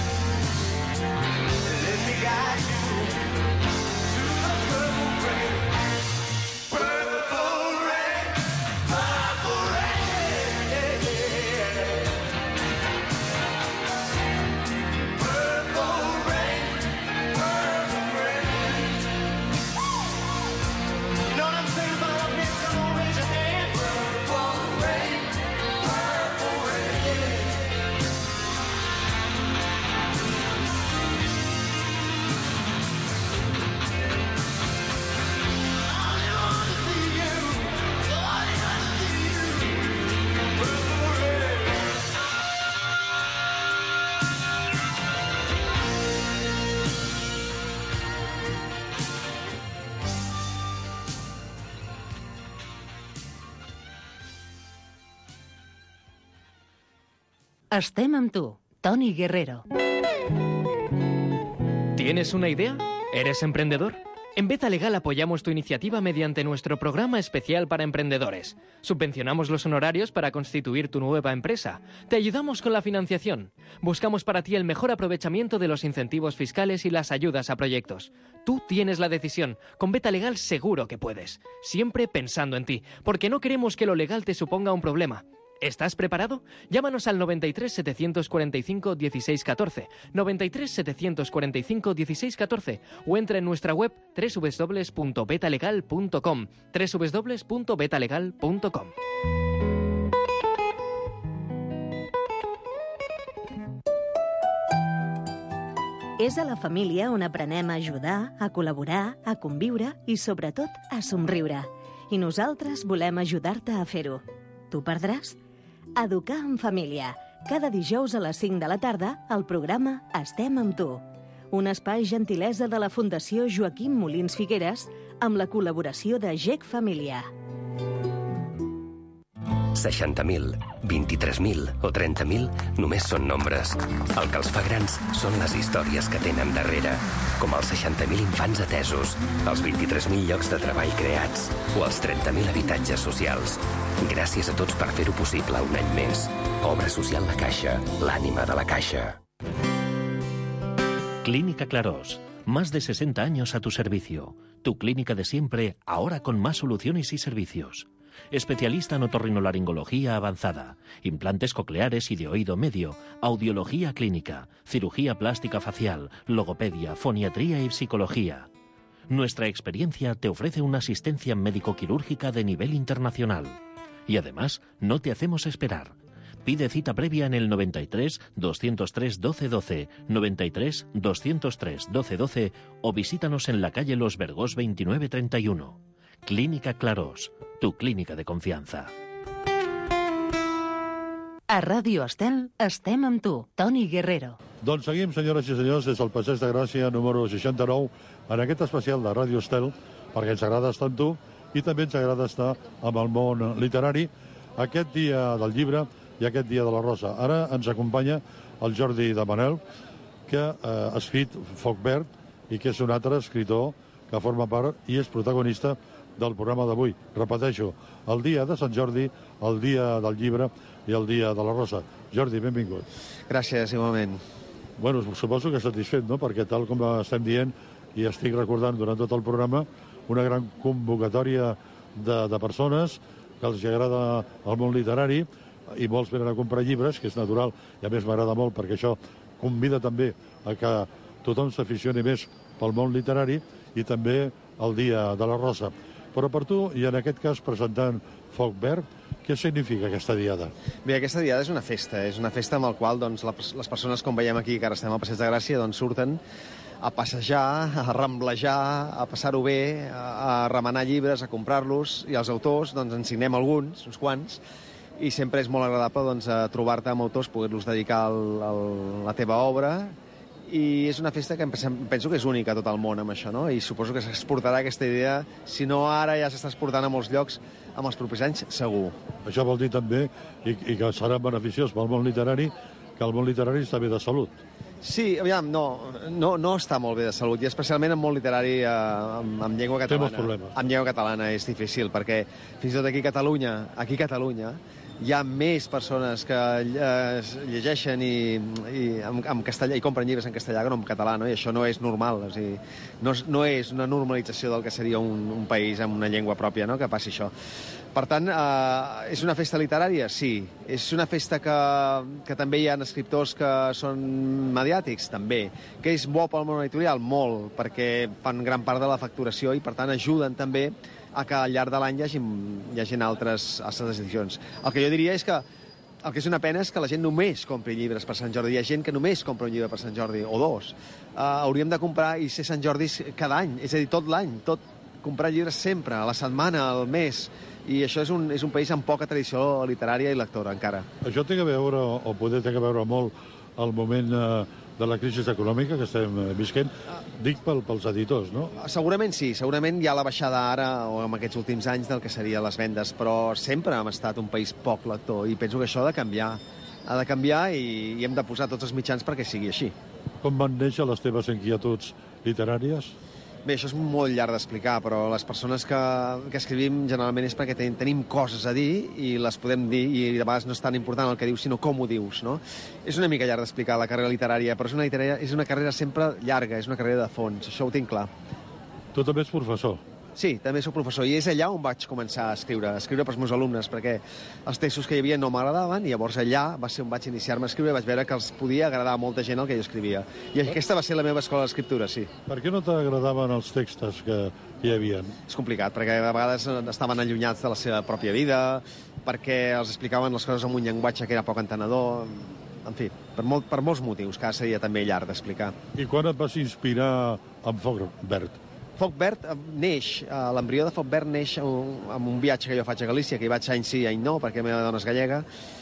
and let me guide you to the purple rain. Purple rain, purple rain. Purple rain, purple rain. You know what I'm saying about our men? Come on, raise your hand. Purple rain, purple rain. Estem amb tu, Toni Guerrero. ¿Tienes una idea? ¿Eres emprendedor? En Beta Legal apoyamos tu iniciativa mediante nuestro programa especial para emprendedores. Subvencionamos los honorarios para constituir tu nueva empresa. Te ayudamos con la financiación. Buscamos para ti el mejor aprovechamiento de los incentivos fiscales y las ayudas a proyectos. Tú tienes la decisión. Con Beta Legal seguro que puedes. Siempre pensando en ti, porque no queremos que lo legal te suponga un problema. ¿Estás preparado? Llámanos al noventa y tres, setecientos cuarenta y cinco, dieciséis catorce, noventa y tres, setecientos cuarenta y cinco, dieciséis catorce o entra en nuestra web doble u doble u doble u punto betalegal punto com, doble u doble u doble u punto betalegal punto com. És a la família on aprenem a ajudar, a col·laborar, a conviure i, sobretot, a somriure. I nosaltres volem ajudar-te a fer-ho. Tu perdràs? Educar en família. Cada dijous a les cinc de la tarda, al programa Estem amb tu. Un espai gentilesa de la Fundació Joaquim Molins Figueres amb la col·laboració de G E C Família. seixanta mil, vint-i-tres mil o trenta mil només són nombres. El que els fa grans són les històries que tenen darrere, com els seixanta mil infants atesos, els vint-i-tres mil llocs de treball creats o els trenta mil habitatges socials. Gràcies a tots per fer-ho possible un any més. Obra Social La Caixa, l'ànima de la Caixa. Clínica Clarós. Más de sesenta años a tu servicio. Tu clínica de siempre, ahora con más soluciones y servicios. Especialista en otorrinolaringología avanzada, implantes cocleares y de oído medio, audiología clínica, cirugía plástica facial, logopedia, foniatría y psicología. Nuestra experiencia te ofrece una asistencia médico-quirúrgica de nivel internacional. Y además, no te hacemos esperar. Pide cita previa en el noventa y tres, doscientos tres, doce doce, noventa y tres, doscientos tres, doce doce o visítanos en la calle Los Vergós veintinueve treinta y uno. Clínica Clarós, tu clínica de confianza. A Ràdio Estel estem amb tu, Toni Guerrero. Doncs seguim, senyores i senyors, des del Passeig de Gràcia número seixanta-nou, en aquest especial de Ràdio Estel, perquè ens agrada estar amb tu i també ens agrada estar amb el món literari, aquest dia del llibre i aquest dia de la rosa. Ara ens acompanya el Jordi de Manel, que ha escrit Foc Verd i que és un altre escritor que forma part i és protagonista del programa d'avui. Repeteixo, el dia de Sant Jordi, el dia del llibre i el dia de la rosa. Jordi, benvingut. Gràcies, igualment. Bueno, suposo que satisfet, no?, perquè tal com estem dient i estic recordant durant tot el programa, una gran convocatòria de, de persones que els agrada el món literari i molts venen a comprar llibres, que és natural, i a més m'agrada molt perquè això convida també a que tothom s'aficioni més pel món literari i també el dia de la rosa. Però per tu, i en aquest cas presentant Foc Verd, què significa aquesta diada? Bé, aquesta diada és una festa, és una festa amb la qual doncs, les persones, com veiem aquí, que ara estem al Passeig de Gràcia, doncs, surten a passejar, a ramblejar, a passar-ho bé, a remenar llibres, a comprar-los, i els autors, doncs, en signem alguns, uns quants, i sempre és molt agradable doncs, trobar-te amb autors, poder-los dedicar el, el, la teva obra, i és una festa que penso que és única a tot el món amb això, no? I suposo que s'exportarà aquesta idea, si no ara ja s'està exportant a molts llocs, en els propers anys segur. Això vol dir també, i, i que serà beneficiós pel món literari, que el món literari està bé de salut. Sí, aviam, no, no, no està molt bé de salut, i especialment en món literari eh, amb, amb llengua Té molts catalana. problemes. Amb llengua catalana és difícil, perquè fins i tot aquí a Catalunya, aquí a Catalunya, hi ha més persones que eh, llegeixen i, i en, en castellà i compren llibres en castellà que no en català, no? I això no és normal, o sigui, no, és- no és una normalització del que seria un, un país amb una llengua pròpia, no?, que passi això. Per tant, eh, és una festa literària? Sí. És una festa que, que també hi ha escriptors que són mediàtics? També. Que és bo pel món editorial? Molt, perquè fan gran part de la facturació i, per tant, ajuden també a que al llarg de l'any hi hagi, hi hagi altres, altres edicions. El que jo diria és que el que és una pena és que la gent només compri llibres per Sant Jordi. Hi ha gent que només compra un llibre per Sant Jordi, o dos. Uh, hauríem de comprar i ser Sant Jordis cada any, és a dir, tot l'any, tot comprar llibres sempre, a la setmana, al mes, i això és un, és un país amb poca tradició literària i lectora, encara. Això té a veure, o poder té a veure molt, el moment eh, de la crisi econòmica que estem eh, visquent, dic pel, pels editors, no? Segurament sí, segurament hi ha la baixada ara, o en aquests últims anys, del que serien les vendes, però sempre hem estat un país poc lector, i penso que això ha de canviar. Ha de canviar i, i hem de posar tots els mitjans perquè sigui així. Com van néixer les teves inquietuds literàries? Bé, això és molt llarg d'explicar, però les persones que, que escrivim generalment és perquè ten, tenim coses a dir i les podem dir, i de vegades no és tan important el que dius, sinó com ho dius, no? És una mica llarg d'explicar la carrera literària, però és una, literària, és una carrera sempre llarga, és una carrera de fons, això ho tinc clar. Tu també ets professor. Sí, també soc professor, i és allà on vaig començar a escriure, a escriure pels meus alumnes, perquè els textos que hi havia no m'agradaven, i llavors allà va ser on vaig iniciar-me a escriure i vaig veure que els podia agradar a molta gent el que jo escrivia. I aquesta va ser la meva escola d'escriptura, sí. Per què no t'agradaven els textos que hi havia? És complicat, perquè a vegades estaven allunyats de la seva pròpia vida, perquè els explicaven les coses amb un llenguatge que era poc entenedor. En fi, per, molt, per molts motius, que seria també llarg d'explicar. I quan et vas inspirar en Foc Verd? Foc Verd eh, neix, eh, l'embrió de Foc Verd neix amb, amb un viatge que jo faig a Galícia, que hi vaig any sí, any no, perquè la meva dona és gallega,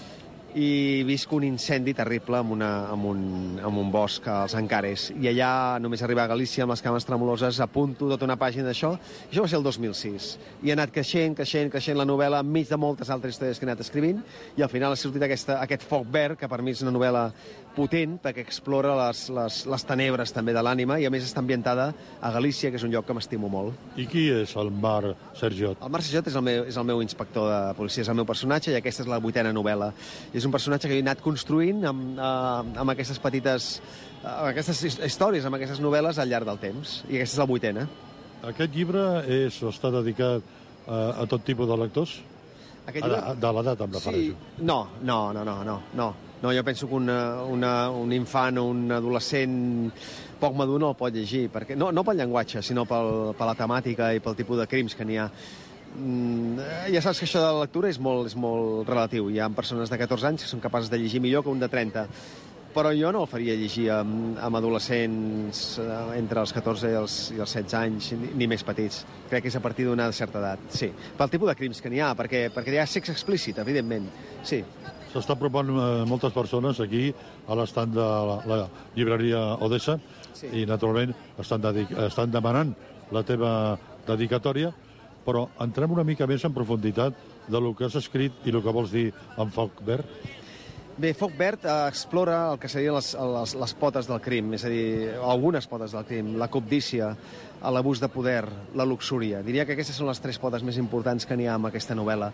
i visc un incendi terrible en, una, en, un, en un bosc als Ancares. I allà, només arribar a Galícia amb les cames tremoloses, apunto tota una pàgina d'això. Això va ser el dos mil sis. I ha anat creixent, creixent, creixent la novel·la enmig de moltes altres històries que he anat escrivint, i al final ha sortit aquesta, aquest Foc Verd, que per mi és una novel·la potent, perquè explora les, les, les tenebres també de l'ànima, i a més està ambientada a Galícia, que és un lloc que m'estimo molt. I qui és el Marc Sergiot? El Marc Sergiot és el, meu, és el meu inspector de policia, és el meu personatge, i aquesta és la vuitena novel·la. És un personatge que he anat construint amb, eh, amb aquestes petites amb aquestes històries, amb aquestes novel·les al llarg del temps, i aquesta és la vuitena. Aquest llibre és, està dedicat a, a tot tipus de lectors? Aquest llibre... A, de l'edat em refereixo. Sí. No, no, no, no, no, no. No, jo penso que una, una, un infant o un adolescent poc madur no el pot llegir, perquè, no, no pel llenguatge, sinó pel, per la temàtica i pel tipus de crims que n'hi ha. Mm, ja saps que això de la lectura és molt, és molt relatiu. Hi ha persones de catorze anys que són capaces de llegir millor que un de trenta. Però jo no el faria llegir amb, amb adolescents eh, entre els catorze i els, i els setze anys, ni, ni més petits. Crec que és a partir d'una certa edat, sí. Pel tipus de crims que n'hi ha, perquè, perquè hi ha sexe explícit, evidentment, sí. S'està apropant eh, moltes persones aquí a l'estand de la, la llibreria Odessa, sí. I naturalment estan, dedic estan demanant la teva dedicatòria, però entrem una mica més en profunditat de lo que has escrit i el que vols dir en Foc Verd. Bé, Foc Verd eh, explora el que serien les, les, les potes del crim, és a dir, algunes potes del crim, la cobdícia, l'abús de poder, la luxúria. Diria que aquestes són les tres potes més importants que n'hi ha en aquesta novel·la.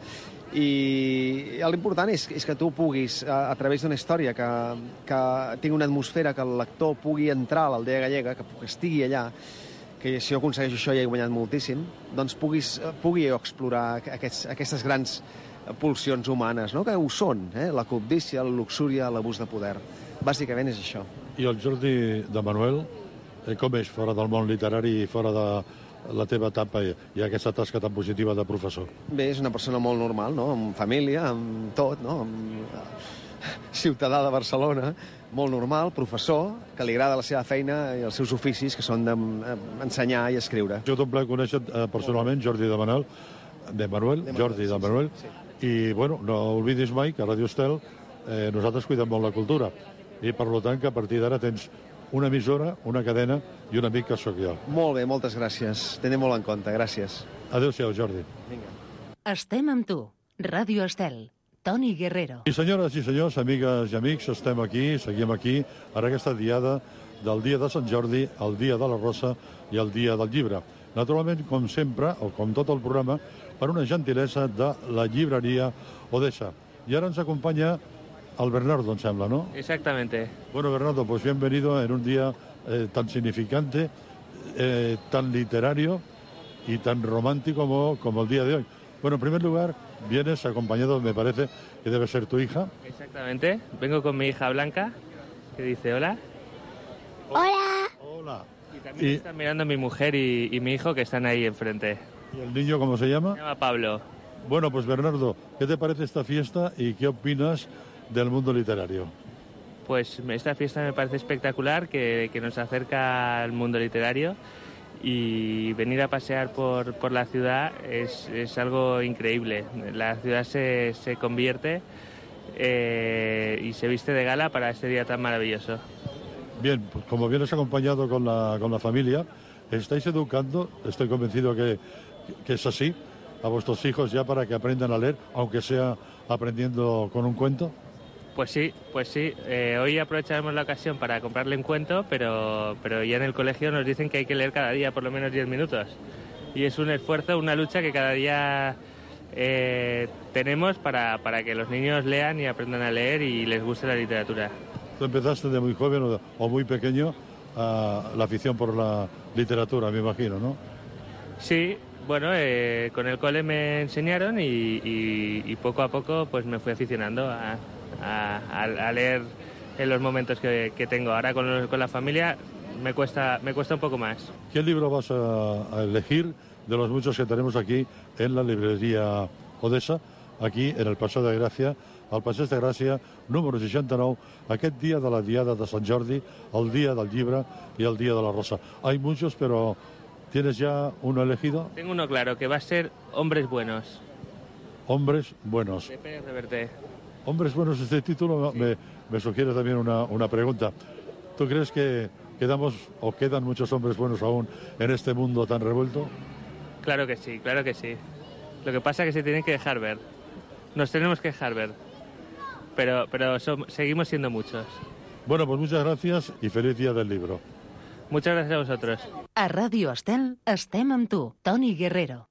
I l'important és, és que tu puguis, a, a través d'una història que, que tingui una atmosfera, que el lector pugui entrar a l'aldea gallega, que, que estigui allà, que si jo aconsegueixo això ja he guanyat moltíssim, doncs puguis, pugui explorar aquests, aquestes grans pulsions humanes, no? Que ho són, eh? La cobdícia, la luxúria, l'abús de poder. Bàsicament és això. I el Jordi de Manuel, eh, com és fora del món literari i fora de la teva etapa i, i aquesta tasca tan positiva de professor? Bé, és una persona molt normal, no? Amb família, amb tot, no? Amb ciutadà de Barcelona, molt normal, professor, que li agrada la seva feina i els seus oficis, que són d'ensenyar i escriure. Jo t'ho plac conèixer eh, personalment, Jordi de Manuel, de Manuel, de Manuel Jordi de Manuel, sí. I, bueno, no oblidis mai que a Ràdio Estel eh, nosaltres cuidem molt la cultura i, per tant, que a partir d'ara tens una emissora, una cadena i un amic que sóc jo. Molt bé, moltes gràcies. Tenim molt en compte, gràcies. Adéu-siau, Jordi. Vinga. Estem amb tu. Ràdio Estel. Toni Guerrero. I senyores i senyors, amigues i amics, estem aquí, seguim aquí, en aquesta diada del dia de Sant Jordi, el dia de la Rosa i el dia del llibre. Naturalment, com sempre, o com tot el programa, per una gentilesa de la llibreria Odessa. I ara ens acompanya el Bernardo, em sembla, ¿no? Exactamente. Bueno, Bernardo, pues bienvenido en un día eh, tan significante, eh, tan literario y tan romántico como, como el día de hoy. Bueno, en primer lugar, vienes acompañado, me parece, que debe ser tu hija. Exactamente. Vengo con mi hija Blanca, que dice hola. Hola. Hola. Y también Y- están mirando mi mujer y, y mi hijo, que están ahí enfrente. ¿Y el niño cómo se llama? Se llama Pablo. Bueno, pues Bernardo, ¿qué te parece esta fiesta y qué opinas del mundo literario? Pues esta fiesta me parece espectacular, que, que nos acerca al mundo literario, y venir a pasear por, por la ciudad es, es algo increíble. La ciudad se, se convierte eh, y se viste de gala para este día tan maravilloso. Bien, pues como vienes acompañado con la, con la familia, estáis educando, estoy convencido que, que es así, a vuestros hijos ya para que aprendan a leer, aunque sea aprendiendo con un cuento. Pues sí, pues sí. Eh, hoy aprovecharemos la ocasión para comprarle un cuento, pero, pero ya en el colegio nos dicen que hay que leer cada día por lo menos diez minutos. Y es un esfuerzo, una lucha que cada día eh, tenemos para, para que los niños lean y aprendan a leer y les guste la literatura. Tú empezaste de muy joven o, o muy pequeño a la afición por la literatura, me imagino, ¿no? Sí, bueno, eh, con el cole me enseñaron y, y- y poco a poco pues me fui aficionando a, a- a- a leer en los momentos que, que tengo. Ahora con, los- con la familia me cuesta, me cuesta un poco más. ¿Qué libro vas a, a elegir de los muchos que tenemos aquí en la librería Odessa, aquí en el Paseo de Gràcia, al Passeig de Gràcia, número seixanta-nou, aquest dia de la Diada de Sant Jordi, el dia del llibre i el dia de la Rosa? Hay muchos, pero ¿tienes ya uno elegido? Tengo uno claro, que va a ser Hombres Buenos, Hombres buenos. de Pérez Reverte. Hombres buenos, este título me, me sugiere también una, una pregunta. ¿Tú crees que quedamos o quedan muchos hombres buenos aún en este mundo tan revuelto? Claro que sí, claro que sí. Lo que pasa es que se tienen que dejar ver. Nos tenemos que dejar ver. Pero, pero som- seguimos siendo muchos. Bueno, pues muchas gracias y feliz día del libro. Muchas gracias a vosotros. A Ràdio Estel estem amb tu, Toni Guerrero.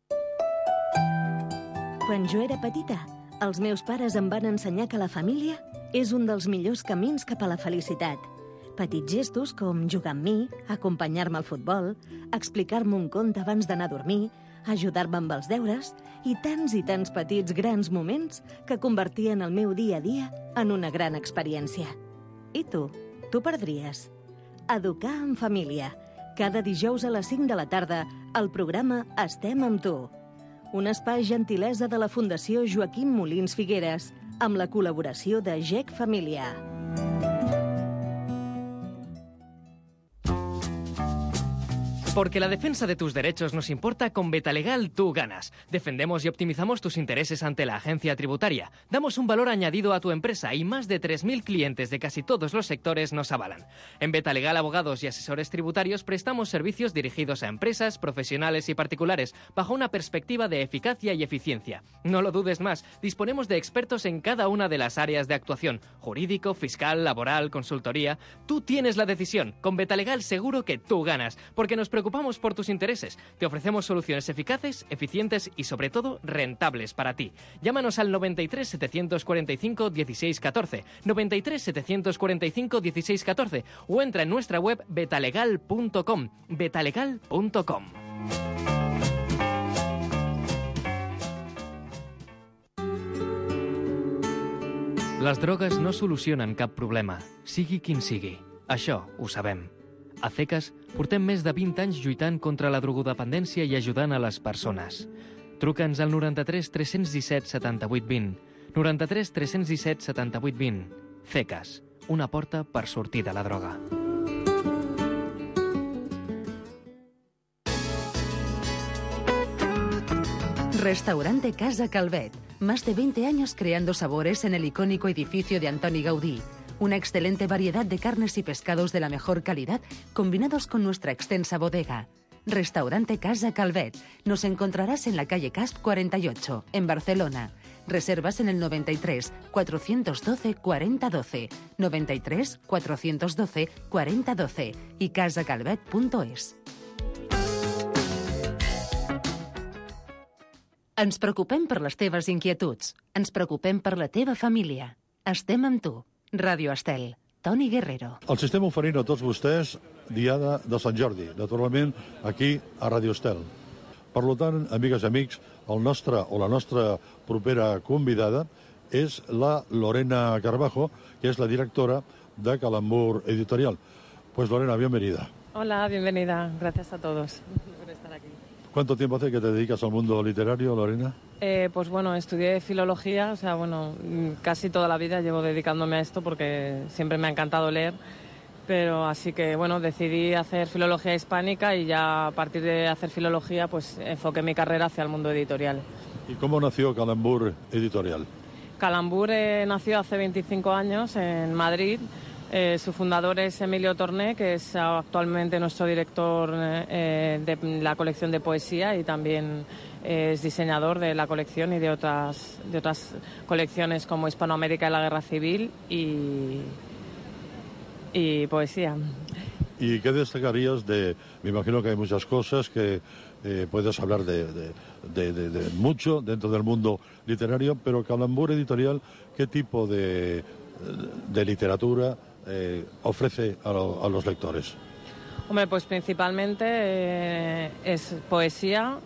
Quan jo era petita, els meus pares em van ensenyar que la família és un dels millors camins cap a la felicitat. Petits gestos com jugar amb mi, acompanyar-me al futbol, explicar-me un conte abans d'anar a dormir, ajudar-me amb els deures i tants i tants petits grans moments que convertien el meu dia a dia en una gran experiència. I tu? Tu perdries? Educar en família. Cada dijous a les cinc de la tarda, al programa Estem amb tu. Un espai gentilesa de la Fundació Joaquim Molins Figueres, amb la col·laboració de G E C Família. Porque la defensa de tus derechos nos importa, con Betalegal tú ganas. Defendemos y optimizamos tus intereses ante la agencia tributaria. Damos un valor añadido a tu empresa y más de tres mil clientes de casi todos los sectores nos avalan. En Betalegal Abogados y Asesores Tributarios prestamos servicios dirigidos a empresas, profesionales y particulares bajo una perspectiva de eficacia y eficiencia. No lo dudes más, disponemos de expertos en cada una de las áreas de actuación: jurídico, fiscal, laboral, consultoría. Tú tienes la decisión. Con Betalegal seguro que tú ganas, porque nos preocupamos por tus intereses. Te ofrecemos soluciones eficaces, eficientes y sobre todo rentables para ti. Llámanos al noventa y tres, setecientos cuarenta y cinco, dieciséis catorce, noventa y tres, setecientos cuarenta y cinco, dieciséis catorce o entra en nuestra web betalegal punto com. betalegal punto com. Les drogues no solucionen cap problema, sigui quin sigui. Això ho sabem. A C E C A S portem més de vint anys lluitant contra la drogodependència i ajudant a les persones. Truca'ns al noranta-tres tres cents disset setanta-vuit vint. noranta-tres tres cents disset setanta-vuit vint. C E C A S, una porta per sortir de la droga. Restaurante Casa Calvet. Más de veinte años creando sabores en el icónico edificio de Antoni Gaudí. Una excelente variedad de carnes y pescados de la mejor calidad, combinados con nuestra extensa bodega. Restaurante Casa Calvet. Nos encontrarás en la calle Casp cuarenta y ocho, en Barcelona. Reservas en el noventa y tres, cuatrocientos doce, cuarenta doce, noventa y tres, cuatrocientos doce, cuarenta doce i casacalvet punt es. Ens preocupem per les teves inquietuds. Ens preocupem per la teva família. Estem amb tu. Ràdio Estel. Toni Guerrero. Els estem oferint a tots vostès Diada de Sant Jordi, naturalment aquí a Ràdio Estel. Per tant, amigues i amics, el nostre o la nostra propera convidada és la Lorena Carbajo, que és la directora de Calambur Editorial. Pues Lorena, bienvenida. Hola, bienvenida. Gracias a todos por estar aquí. ¿Cuánto tiempo hace que te dedicas al mundo literario, Lorena? Eh, pues bueno, estudié filología, o sea, bueno, casi toda la vida llevo dedicándome a esto porque siempre me ha encantado leer. Pero así que, bueno, decidí hacer filología hispánica y ya a partir de hacer filología, pues enfoqué mi carrera hacia el mundo editorial. ¿Y cómo nació Calambur Editorial? Calambur eh, nació hace veinticinco años en Madrid. Eh, su fundador es Emilio Torné, que es actualmente nuestro director eh, de la colección de poesía y también eh, es diseñador de la colección y de otras, de otras colecciones como Hispanoamérica y la Guerra Civil y... y poesía. ¿Y qué destacarías de...? Me imagino que hay muchas cosas que eh, puedes hablar de, de, de, de, de mucho dentro del mundo literario, pero Calambur Editorial, ¿qué tipo de, de literatura eh, ofrece a, lo, a los lectores? Hombre, pues principalmente eh, es poesía,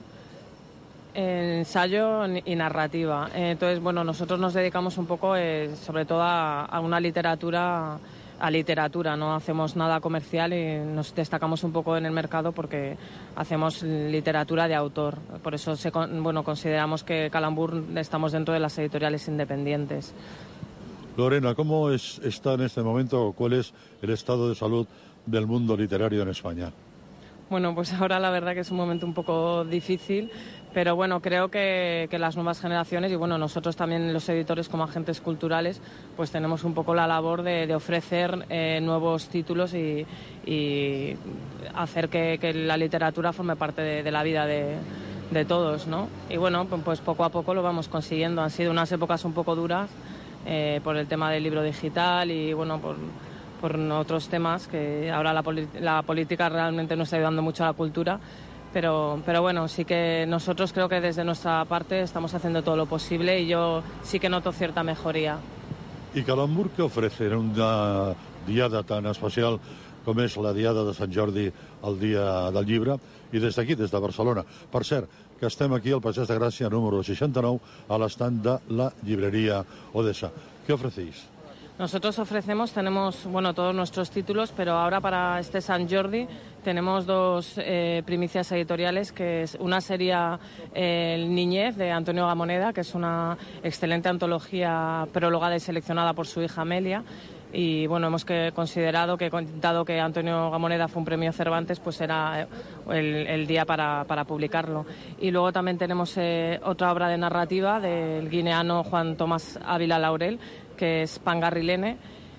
ensayo y narrativa. Entonces, bueno, nosotros nos dedicamos un poco, eh, sobre todo, a, a una literatura... a literatura, no hacemos nada comercial y nos destacamos un poco en el mercado porque hacemos literatura de autor. Por eso se, bueno, consideramos que Calambur estamos dentro de las editoriales independientes. Lorena, ¿cómo es, está en este momento, cuál es el estado de salud del mundo literario en España? Bueno, pues ahora la verdad que es un momento un poco difícil, pero bueno, creo que, que las nuevas generaciones y bueno, nosotros también los editores como agentes culturales, pues tenemos un poco la labor de, de ofrecer eh, nuevos títulos y, y hacer que, que la literatura forme parte de, de la vida de, de todos, ¿no? Y bueno, pues poco a poco lo vamos consiguiendo. Han sido unas épocas un poco duras eh, por el tema del libro digital y bueno, por... por otros temas, que ahora la, la política realmente no está ayudando mucho a la cultura, pero, pero bueno, sí que nosotros creo que desde nuestra parte estamos haciendo todo lo posible y yo sí que noto cierta mejoria. I Calambur què ofrece en una diada tan especial com és la Diada de Sant Jordi, el Dia del Llibre, i des d'aquí, des de Barcelona. Per cert, que estem aquí al Passeig de Gràcia número seixanta-nou, a l'estand de la llibreria Odessa. Què ofrecéis? Nosotros ofrecemos, tenemos bueno todos nuestros títulos, pero ahora para este San Jordi tenemos dos eh, primicias editoriales, que es una sería eh, El Niñez de Antonio Gamoneda, que es una excelente antología prologada y seleccionada por su hija Amelia. Y bueno, hemos que considerado que, dado que Antonio Gamoneda fue un premio Cervantes, pues era el, el día para, para publicarlo. Y luego también tenemos eh, otra obra de narrativa del guineano Juan Tomás Ávila Laurel, que es Pangarrilene,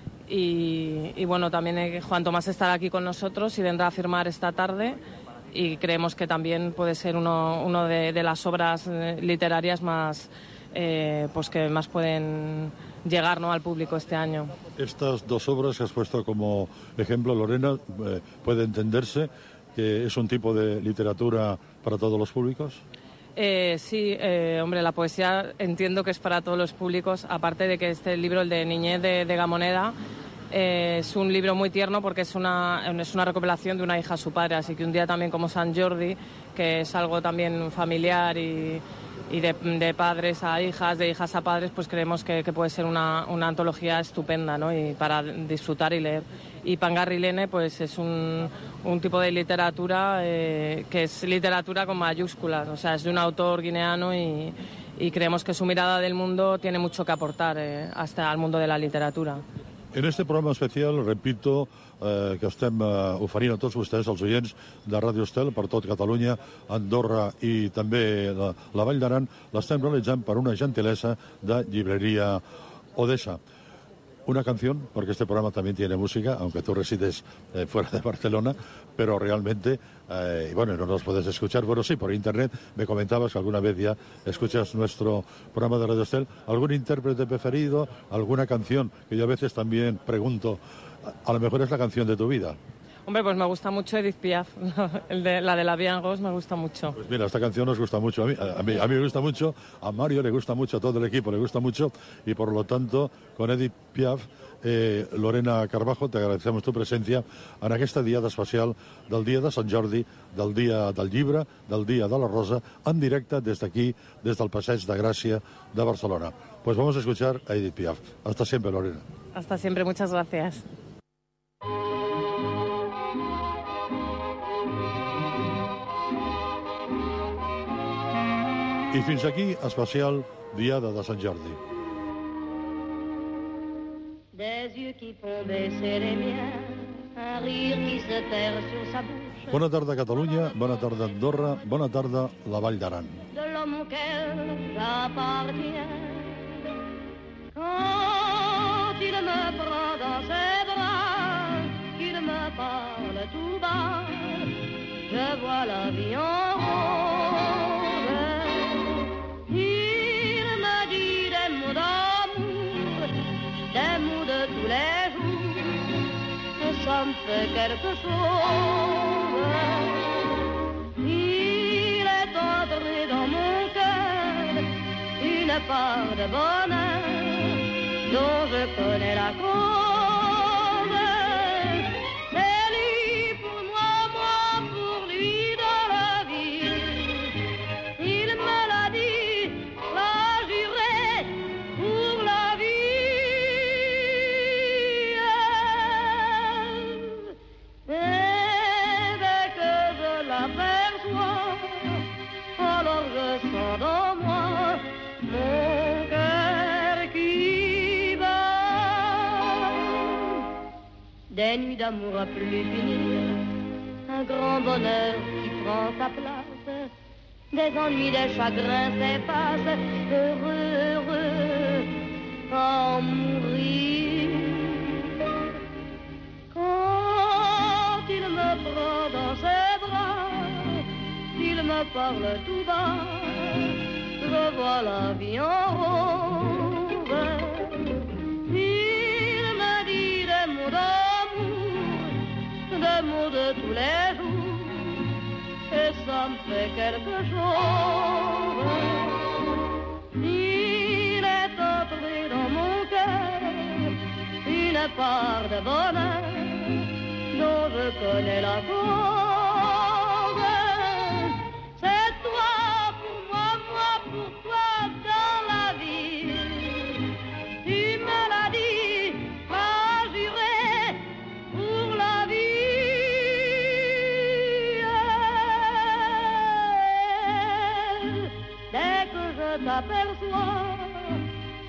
y, y bueno, también eh, Juan Tomás estará aquí con nosotros y vendrá a firmar esta tarde, y creemos que también puede ser uno, uno de, de las obras literarias más, eh, pues que más pueden llegar, ¿no?, al público este año. Estas dos obras que has puesto como ejemplo, Lorena, eh, ¿puede entenderse que es un tipo de literatura para todos los públicos? Eh, sí, eh, hombre, la poesía entiendo que es para todos los públicos, aparte de que este libro, el de Niñez de, de Gamoneda, eh, es un libro muy tierno porque es una, es una recopilación de una hija a su padre, así que un día también como San Jordi, que es algo también familiar y, y de, de padres a hijas, de hijas a padres, pues creemos que, que puede ser una, una antología estupenda, ¿no?, y para disfrutar y leer. Y Pangarrilene, pues es un, un tipo de literatura eh, que es literatura con mayúsculas, o sea, es de un autor guineano y, y creemos que su mirada del mundo tiene mucho que aportar eh, hasta al mundo de la literatura. En este programa especial, repito, eh, que estem eh, oferint a tots vostès, els oients de Ràdio Estel, per tot Catalunya, Andorra i també la, la Vall d'Aran, l'estem realitzant per una gentilesa de llibreria Odessa. una canción, porque este programa también tiene música, aunque tú resides eh, fuera de Barcelona, pero realmente, eh, bueno, no nos puedes escuchar, bueno, sí, por internet. Me comentabas que alguna vez ya escuchas nuestro programa de Radio Estel. ¿Algún intérprete preferido? ¿Alguna canción? Que yo a veces también pregunto, a, a lo mejor es la canción de tu vida. Hombre, pues me gusta mucho Edith Piaf, el de, la de la Vie en Rose me gusta mucho. Pues mira, esta canción nos gusta mucho a mí, a mí, a mí me gusta mucho, a Mario le gusta mucho, a todo el equipo le gusta mucho, y por lo tanto, con Edith Piaf, eh, Lorena Carbajo, te agradecemos tu presència en aquesta diada especial del dia de Sant Jordi, del dia del llibre, del dia de la Rosa, en directe des d'aquí, des del Passeig de Gràcia de Barcelona. Pues vamos a escuchar a Edith Piaf. Hasta siempre, Lorena. Hasta siempre, muchas gracias. I fins aquí, especial Diada de Sant Jordi. Des yeux qui font baisser les miens, un rire qui se perd sur sa bouche. Bona tarda, Catalunya, bona tarda, Andorra, bona tarda, la Vall d'Aran. De l'homme auquel j'appartiens. Quand il me prend dans ses bras, qu'il me parle tout bas, je vois la vie en rose. Il me dit des mots d'amour, des mots de tous les jours, que ça me fait quelque chose. Il est entré dans mon cœur une part de bonheur dont je connais la cause. C'est lui pour moi, moi pour lui dans la vie. Il me l'a dit, l'a juré pour la vie. Et dès que je l'aperçois, alors je sens dans moi mon cœur qui bat. Des nuits d'amour à plus finir, un grand bonheur qui prend sa place, des ennuis, des chagrins s'effacent, heureux, heureux, à en mourir. Quand il me prend dans ses bras, il me parle tout bas, je vois la vie en rose. Il me dit des mots d'amour, des mots de tous les jours, et ça me fait quelque chose. Il est entré dans mon cœur une part de bonheur dont je connais la cause. C'est toi pour moi, moi pour toi dans la vie. Tu me l'as dit, m'as juré pour la vie. Dès que je t'aperçois,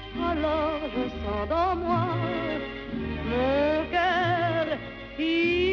alors je sens dans moi mon cœur qui